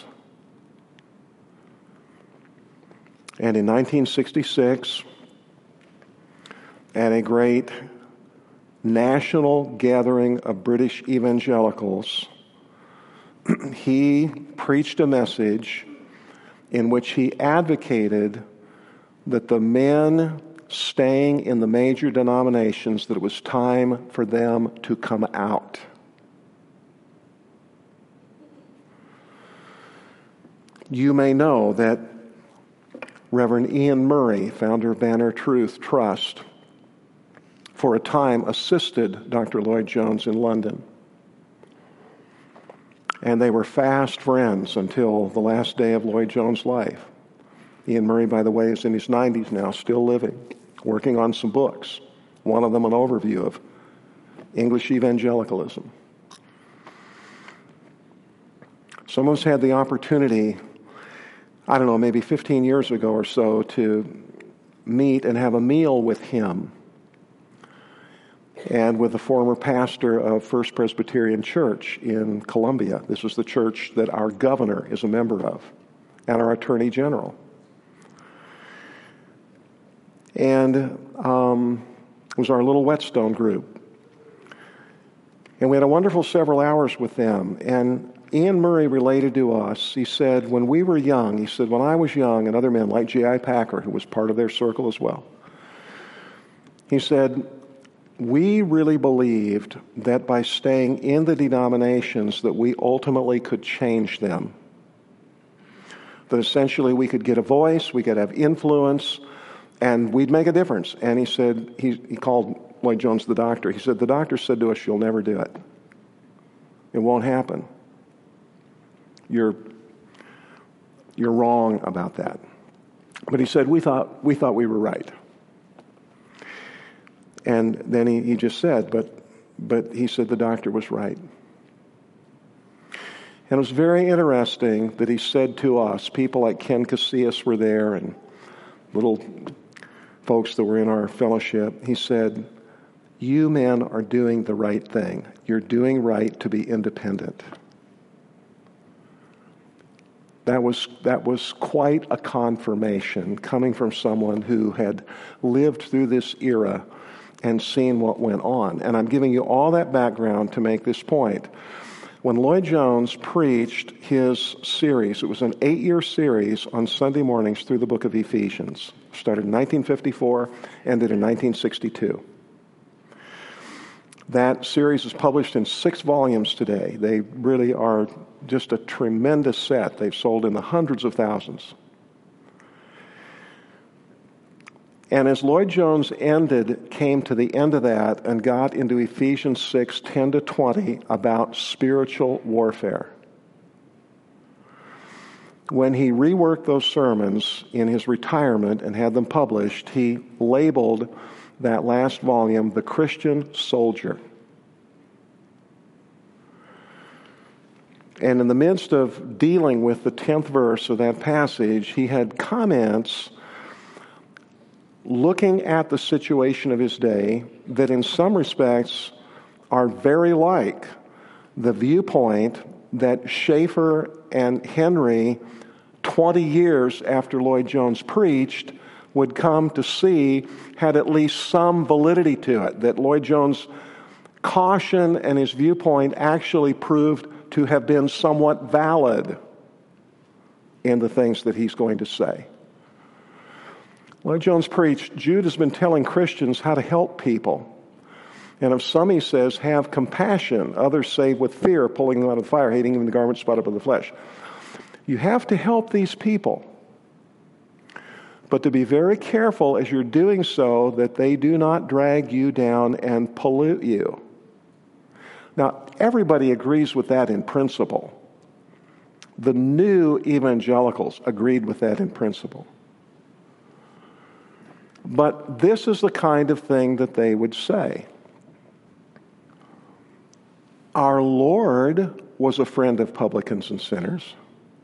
And in nineteen sixty-six, at a great national gathering of British evangelicals, he preached a message in which he advocated that the men staying in the major denominations, that it was time for them to come out. You may know that Reverend Ian Murray, founder of Banner Truth Trust, for a time assisted Doctor Lloyd Jones in London. And they were fast friends until the last day of Lloyd Jones' life. Ian Murray, by the way, is in his nineties now, still living, working on some books. One of them an overview of English evangelicalism. Some of us had the opportunity, I don't know, maybe fifteen years ago or so, to meet and have a meal with him and with the former pastor of First Presbyterian Church in Columbia. This is the church that our governor is a member of, and our attorney general. And um, it was our little Whetstone group. And we had a wonderful several hours with them. And Ian Murray related to us, he said, when we were young, he said, when I was young, and other men like J I Packer, who was part of their circle as well, he said, we really believed that by staying in the denominations that we ultimately could change them. That essentially we could get a voice, we could have influence, and we'd make a difference. And he said, he, he called Lloyd Jones the doctor. He said, the doctor said to us, you'll never do it. It won't happen. You're, you're wrong about that. But he said, we thought we thought we were right. And then he, he just said, but but he said the doctor was right. And it was very interesting that he said to us, people like Ken Casillas were there and little folks that were in our fellowship, he said, you men are doing the right thing. You're doing right to be independent. That was that was quite a confirmation coming from someone who had lived through this era and seen what went on. And I'm giving you all that background to make this point. When Lloyd Jones preached his series, it was an eight-year series on Sunday mornings through the book of Ephesians. Started in nineteen fifty-four, ended in nineteen sixty-two. That series is published in six volumes today. They really are just a tremendous set. They've sold in the hundreds of thousands. And as Lloyd Jones ended, came to the end of that and got into Ephesians six, ten to twenty about spiritual warfare. When he reworked those sermons in his retirement and had them published, he labeled that last volume, The Christian Soldier. And in the midst of dealing with the tenth verse of that passage, he had comments looking at the situation of his day that in some respects are very like the viewpoint that Schaeffer and Henry, twenty years after Lloyd Jones preached, would come to see had at least some validity to it, that Lloyd Jones' caution and his viewpoint actually proved to have been somewhat valid in the things that he's going to say. Lloyd Jones preached, Jude has been telling Christians how to help people. And of some, he says, have compassion. Others save with fear, pulling them out of the fire, hating even the garment spot up of the flesh. You have to help these people. But to be very careful as you're doing so that they do not drag you down and pollute you. Now, everybody agrees with that in principle. The new evangelicals agreed with that in principle. But this is the kind of thing that they would say. Our Lord was a friend of publicans and sinners.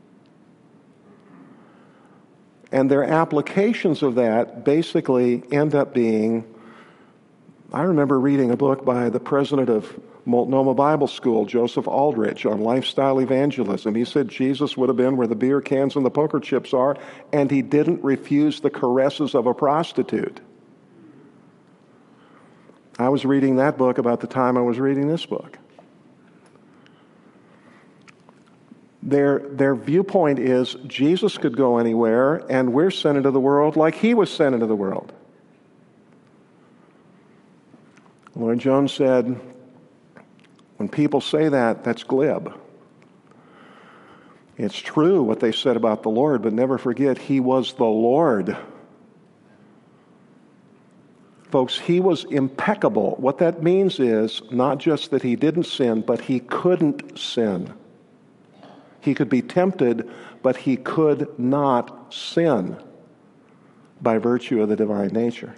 And their applications of that basically end up being, I remember reading a book by the president of Multnomah Bible School, Joseph Aldrich, on lifestyle evangelism. He said Jesus would have been where the beer cans and the poker chips are, and he didn't refuse the caresses of a prostitute. I was reading that book about the time I was reading this book. Their, their viewpoint is Jesus could go anywhere, and we're sent into the world like he was sent into the world. Lloyd Jones said, when people say that, that's glib. It's true what they said about the Lord, but never forget, he was the Lord. Folks, he was impeccable. What that means is not just that he didn't sin, but he couldn't sin. He could be tempted, but he could not sin by virtue of the divine nature.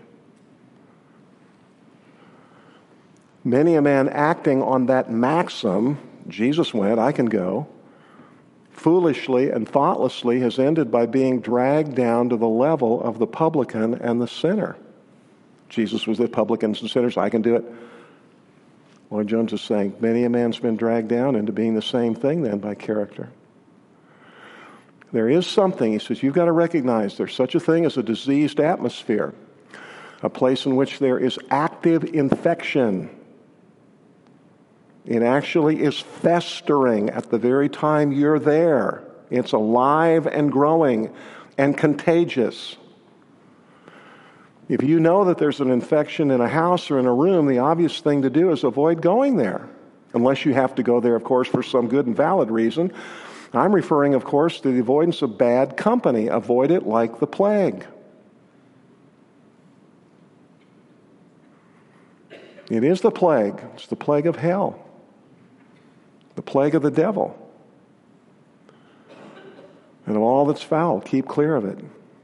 Many a man acting on that maxim, Jesus went, I can go, foolishly and thoughtlessly has ended by being dragged down to the level of the publican and the sinner. Jesus was the publicans and sinners, I can do it. Lloyd Jones is saying, many a man's been dragged down into being the same thing then by character. There is something, he says, you've got to recognize there's such a thing as a diseased atmosphere, a place in which there is active infection. It actually is festering at the very time you're there. It's alive and growing and contagious. If you know that there's an infection in a house or in a room, the obvious thing to do is avoid going there. Unless you have to go there, of course, for some good and valid reason. I'm referring, of course, to the avoidance of bad company. Avoid it like the plague. It is the plague. It's the plague of hell. The plague of the devil. And of all that's foul, keep clear of it.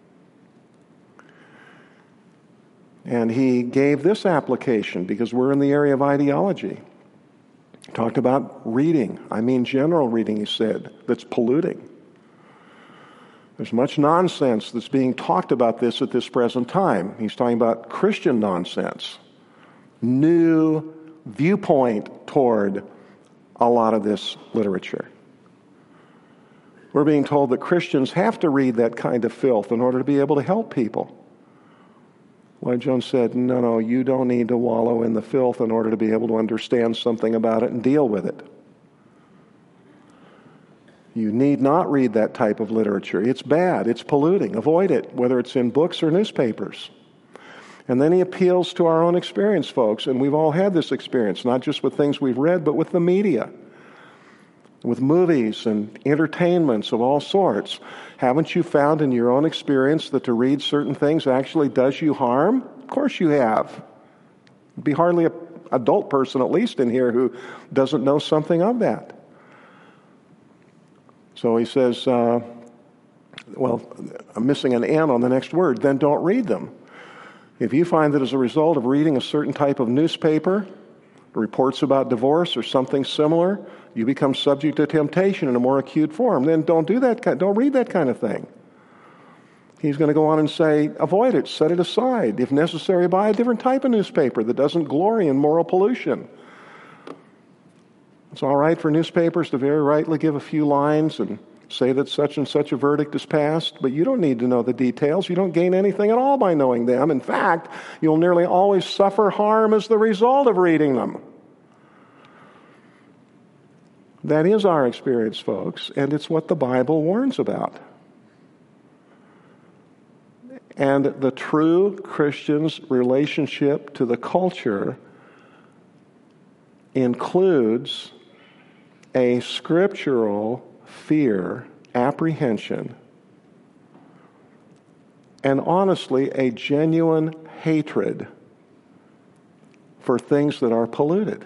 And he gave this application because we're in the area of ideology. He talked about reading. I mean general reading, he said, that's polluting. There's much nonsense that's being talked about this at this present time. He's talking about Christian nonsense. New viewpoint toward a lot of this literature. We're being told that Christians have to read that kind of filth in order to be able to help people. Lloyd Jones said, no, no, you don't need to wallow in the filth in order to be able to understand something about it and deal with it. You need not read that type of literature. It's bad. It's polluting. Avoid it, whether it's in books or newspapers. And then he appeals to our own experience, folks, and we've all had this experience, not just with things we've read, but with the media, with movies and entertainments of all sorts. Haven't you found in your own experience that to read certain things actually does you harm? Of course you have. There'd be hardly an adult person, at least in here, who doesn't know something of that. So he says, uh, well, I'm missing an N on the next word, then don't read them. If you find that as a result of reading a certain type of newspaper, reports about divorce or something similar, you become subject to temptation in a more acute form, then don't do that. Don't read that kind of thing. He's going to go on and say, avoid it, set it aside. If necessary, buy a different type of newspaper that doesn't glory in moral pollution. It's all right for newspapers to very rightly give a few lines and say that such and such a verdict is passed, but you don't need to know the details. You don't gain anything at all by knowing them. In fact, you'll nearly always suffer harm as the result of reading them. That is our experience, folks, and it's what the Bible warns about. And the true Christian's relationship to the culture includes a scriptural fear, apprehension, and honestly, a genuine hatred for things that are polluted.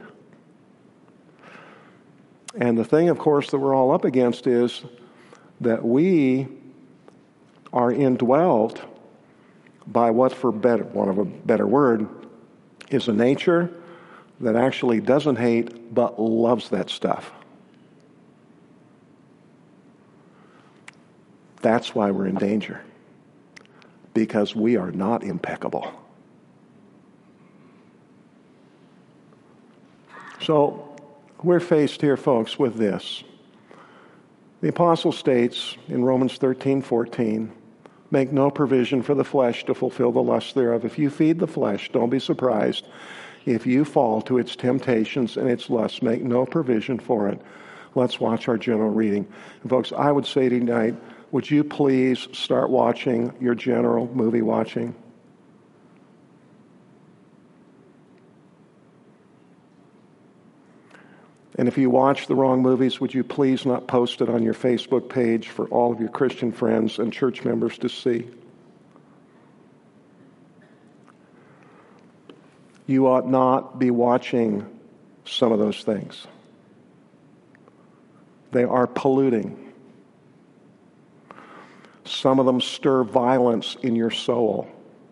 And the thing, of course, that we're all up against is that we are indwelt by what, for better, want of a better word, is a nature that actually doesn't hate but loves that stuff. That's why we're in danger, because we are not impeccable. So we're faced here, folks, with this. The apostle states in Romans thirteen fourteen, make no provision for the flesh to fulfill the lust thereof. If you feed the flesh, don't be surprised if you fall to its temptations and its lusts. Make no provision for it. Let's watch our general reading. And folks, I would say tonight, would you please start watching your general movie watching? And if you watch the wrong movies, would you please not post it on your Facebook page for all of your Christian friends and church members to see? You ought not be watching some of those things. They are polluting. Some of them stir violence in your soul.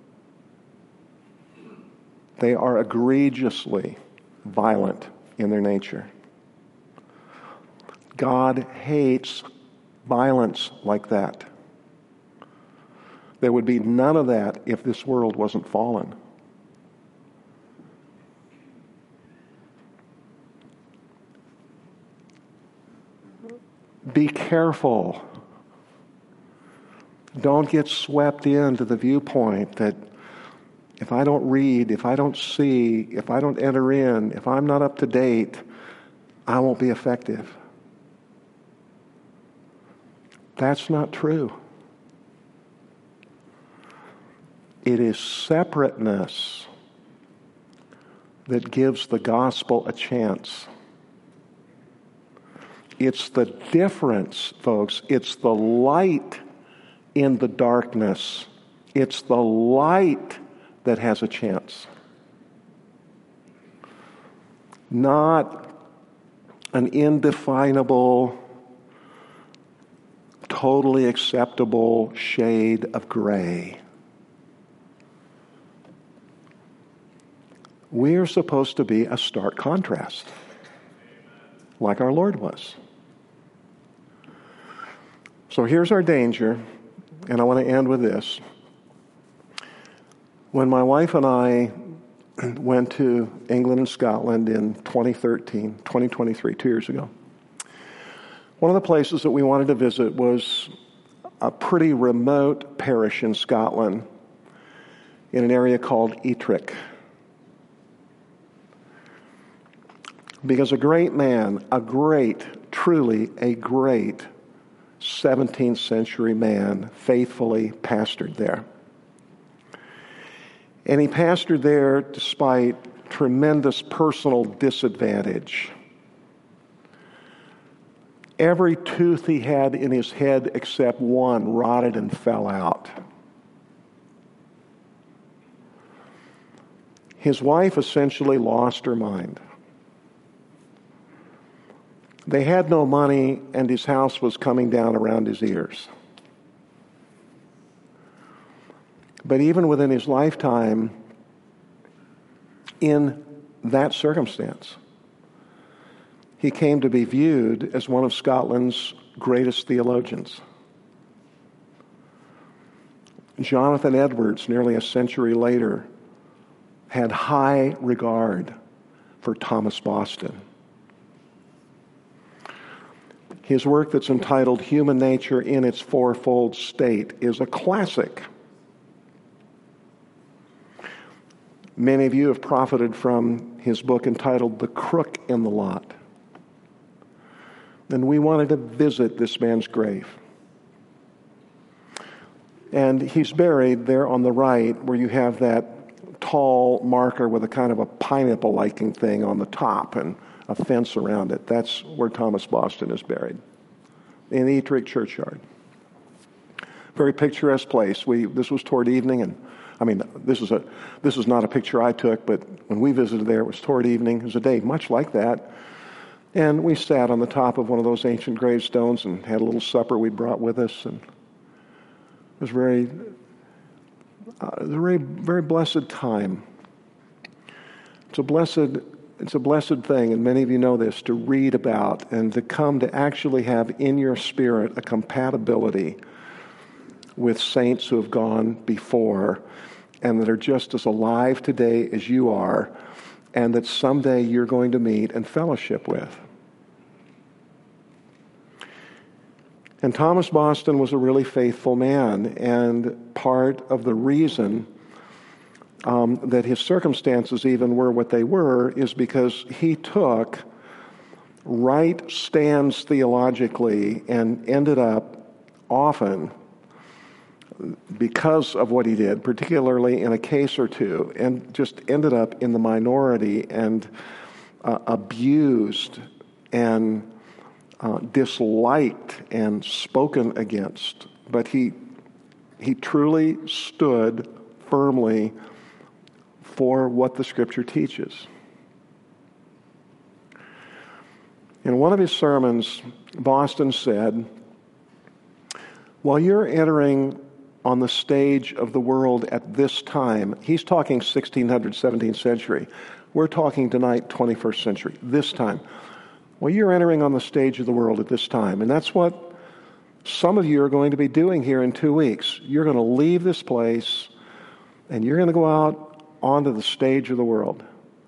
They are egregiously violent in their nature. God hates violence like that. There would be none of that if this world wasn't fallen. Be careful. Don't get swept into the viewpoint that if I don't read, if I don't see, if I don't enter in, if I'm not up to date, I won't be effective. That's not true. It is separateness that gives the gospel a chance. It's the difference, folks. It's the light in the darkness. It's the light that has a chance. Not an indefinable, totally acceptable shade of gray. We are supposed to be a stark contrast, like our Lord was. So here's our danger, and I want to end with this. When my wife and I went to England and Scotland in twenty thirteen, twenty twenty-three, two years ago, one of the places that we wanted to visit was a pretty remote parish in Scotland in an area called Ettrick. Because a great man, a great, truly a great seventeenth century man faithfully pastored there. And he pastored there despite tremendous personal disadvantage. Every tooth he had in his head except one rotted and fell out. His wife essentially lost her mind. They had no money, and his house was coming down around his ears. But even within his lifetime, in that circumstance, he came to be viewed as one of Scotland's greatest theologians. Jonathan Edwards, nearly a century later, had high regard for Thomas Boston. His work that's entitled Human Nature in its Fourfold State is a classic. Many of you have profited from his book entitled The Crook in the Lot. And we wanted to visit this man's grave. And he's buried there on the right where you have that tall marker with a kind of a pineapple-liking thing on the top and a fence around it. That's where Thomas Boston is buried, in the Ettrick churchyard. Very picturesque place. We this was toward evening, and I mean this is a this is not a picture I took, but when we visited there, it was toward evening. It was a day much like that, and we sat on the top of one of those ancient gravestones and had a little supper we brought with us, and it was very uh, it was a very very blessed time. It's a blessed. It's a blessed thing, and many of you know this, to read about and to come to actually have in your spirit a compatibility with saints who have gone before and that are just as alive today as you are, and that someday you're going to meet and fellowship with. And Thomas Boston was a really faithful man, and part of the reason Um, that his circumstances even were what they were is because he took right stands theologically and ended up often, because of what he did, particularly in a case or two, and just ended up in the minority and uh, abused and uh, disliked and spoken against. But he he truly stood firmly for what the Scripture teaches. In one of his sermons, Boston said, while you're entering on the stage of the world at this time, he's talking sixteen hundred, seventeenth century. We're talking tonight, twenty-first century, this time. Well, you're entering on the stage of the world at this time, and that's what some of you are going to be doing here in two weeks. You're going to leave this place, and you're going to go out onto the stage of the world.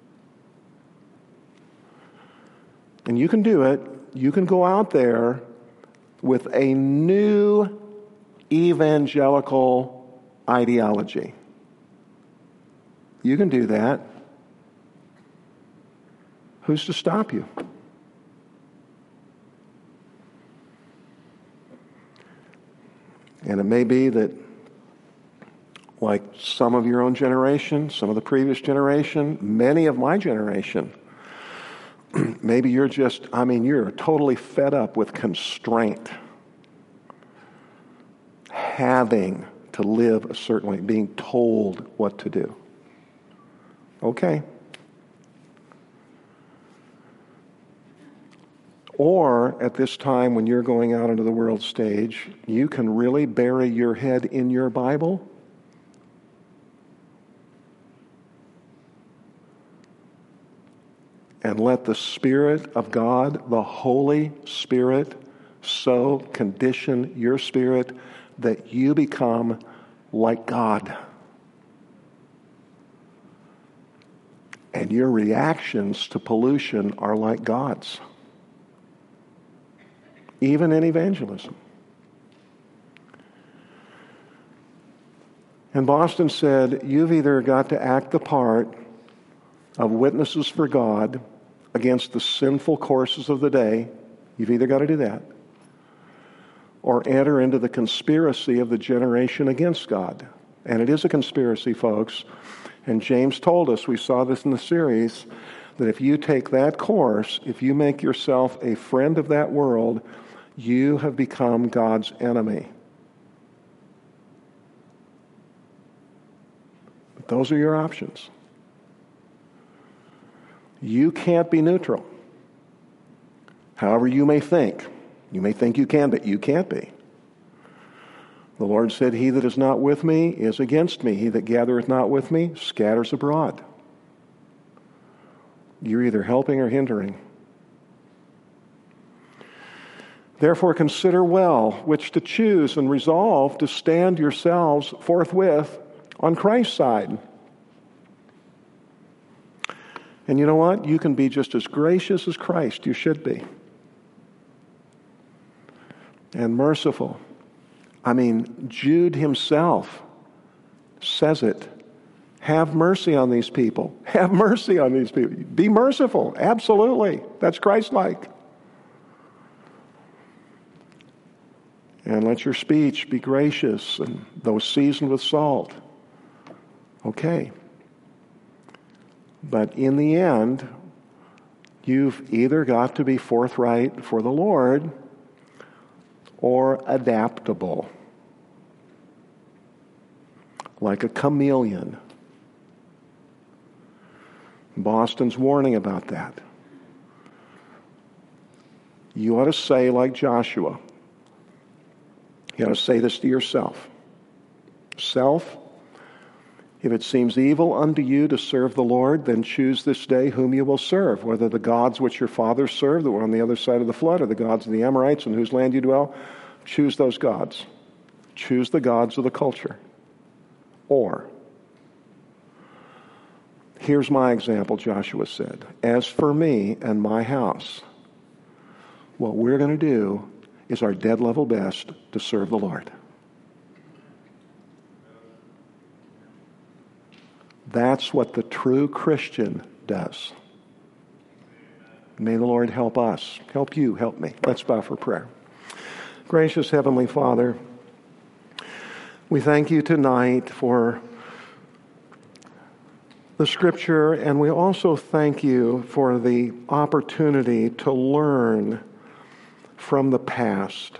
And you can do it. You can go out there with a new evangelical ideology. You can do that. Who's to stop you? And it may be that, like some of your own generation, some of the previous generation, many of my generation, maybe you're just, I mean, you're totally fed up with constraint. Having to live a certain way, being told what to do. Okay. Or at this time when you're going out into the world stage, you can really bury your head in your Bible. And let the Spirit of God, the Holy Spirit, so condition your spirit that you become like God. And your reactions to pollution are like God's. Even in evangelism. And Boston said, you've either got to act the part of witnesses for God against the sinful courses of the day. You've either got to do that, or enter into the conspiracy of the generation against God. And it is a conspiracy, folks. And James told us, we saw this in the series, that if you take that course, if you make yourself a friend of that world, you have become God's enemy. But those are your options. You can't be neutral. However you may think. You may think you can, but you can't be. The Lord said, he that is not with me is against me. He that gathereth not with me scatters abroad. You're either helping or hindering. Therefore consider well which to choose, and resolve to stand yourselves forthwith on Christ's side. And you know what? You can be just as gracious as Christ. You should be. and merciful. I mean, Jude himself says it. Have mercy on these people. Have mercy on these people. Be merciful. Absolutely. That's Christ-like. And let your speech be gracious and though seasoned with salt. Okay. But in the end, you've either got to be forthright for the Lord or adaptable. Like a chameleon. Boston's warning about that. You ought to say like Joshua. You ought to say this to yourself. Self, if it seems evil unto you to serve the Lord, then choose this day whom you will serve, whether the gods which your fathers served that were on the other side of the flood, or the gods of the Amorites in whose land you dwell. Choose those gods. Choose the gods of the culture. Or, here's my example, Joshua said. As for me and my house, what we're going to do is our dead level best to serve the Lord. That's what the true Christian does. May the Lord help us. Help you, help me. Let's bow for prayer. Gracious Heavenly Father, we thank you tonight for the Scripture, and we also thank you for the opportunity to learn from the past.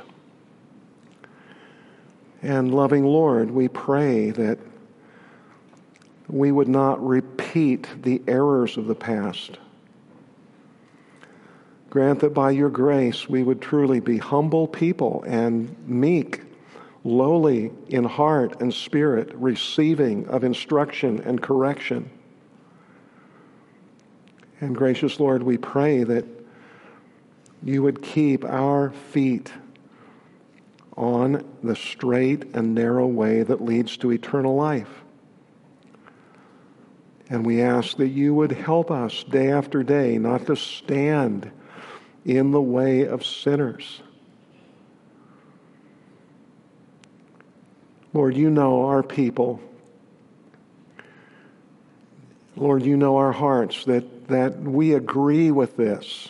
And loving Lord, we pray that we would not repeat the errors of the past. Grant that by your grace we would truly be humble people and meek, lowly in heart and spirit, receiving of instruction and correction. And gracious Lord, we pray that you would keep our feet on the straight and narrow way that leads to eternal life. And we ask that you would help us day after day not to stand in the way of sinners. Lord, you know our people. Lord, you know our hearts, that, that we agree with this.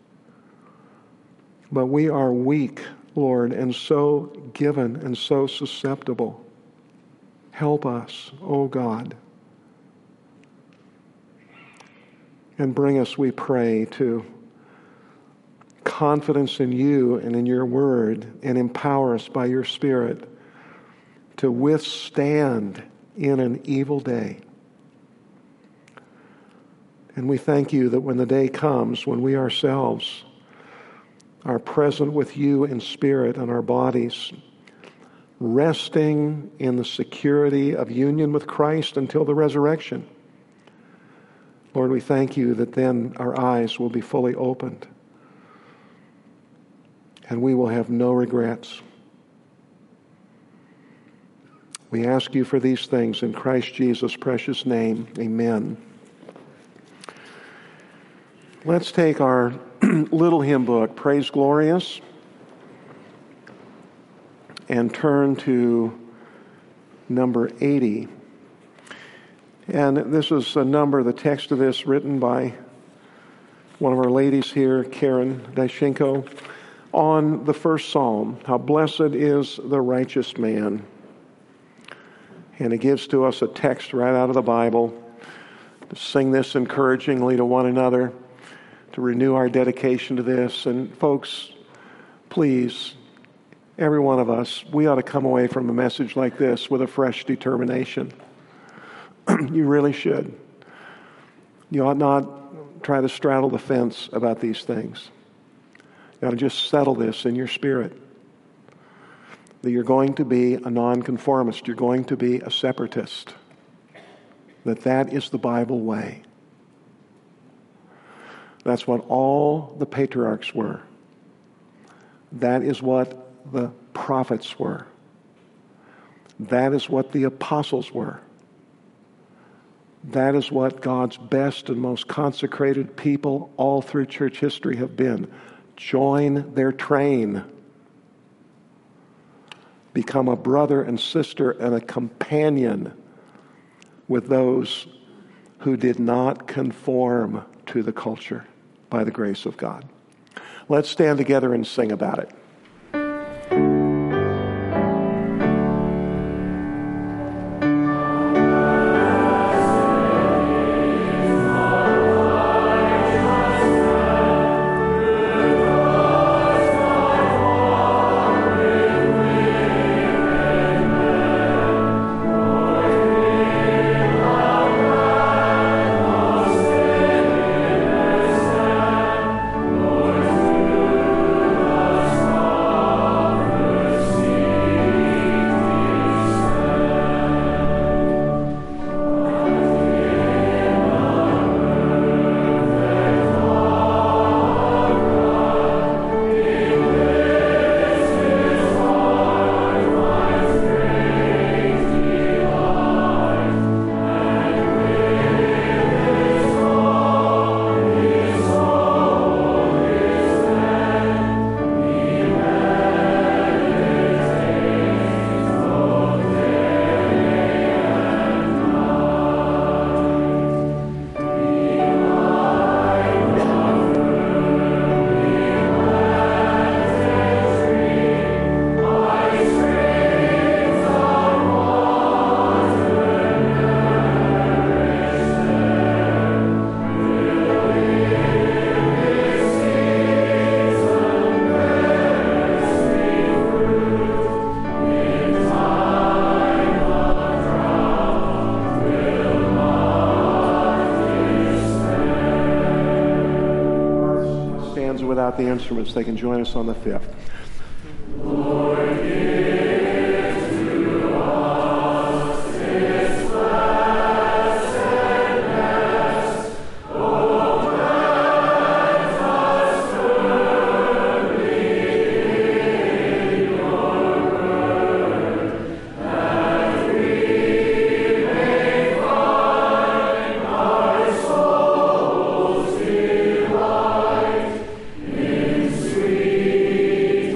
But we are weak, Lord, and so given and so susceptible. Help us, O God. And bring us, we pray, to confidence in you and in your word, and empower us by your Spirit to withstand in an evil day. And we thank you that when the day comes, when we ourselves are present with you in spirit and our bodies, resting in the security of union with Christ until the resurrection, Lord, we thank you that then our eyes will be fully opened and we will have no regrets. We ask you for these things in Christ Jesus' precious name. Amen. Let's take our little hymn book, Praise Glorious, and turn to number eighty. And this is a number, the text of this, written by one of our ladies here, Karen Daishenko, on the first psalm, how blessed is the righteous man. And it gives to us a text right out of the Bible to sing this encouragingly to one another, to renew our dedication to this. And folks, please, every one of us, we ought to come away from a message like this with a fresh determination. You really should. You ought not try to straddle the fence about these things. You ought to just settle this in your spirit. That you're going to be a nonconformist. You're going to be a separatist. That that is the Bible way. That's what all the patriarchs were. That is what the prophets were. That is what the apostles were. That is what God's best and most consecrated people all through church history have been. Join their train. become a brother and sister and a companion with those who did not conform to the culture by the grace of God. Let's stand together and sing about it. Without the instruments, they can join us on the fifth. Lord, give to us this blessedness. Oh, let us early in your word, that we may find our souls delight in sweet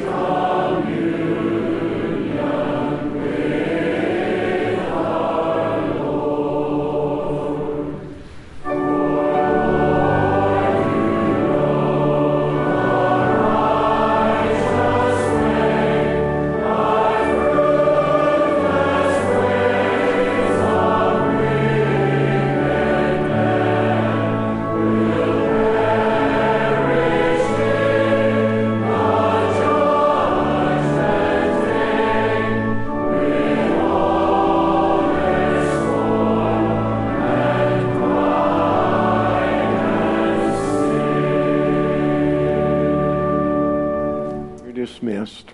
dismissed.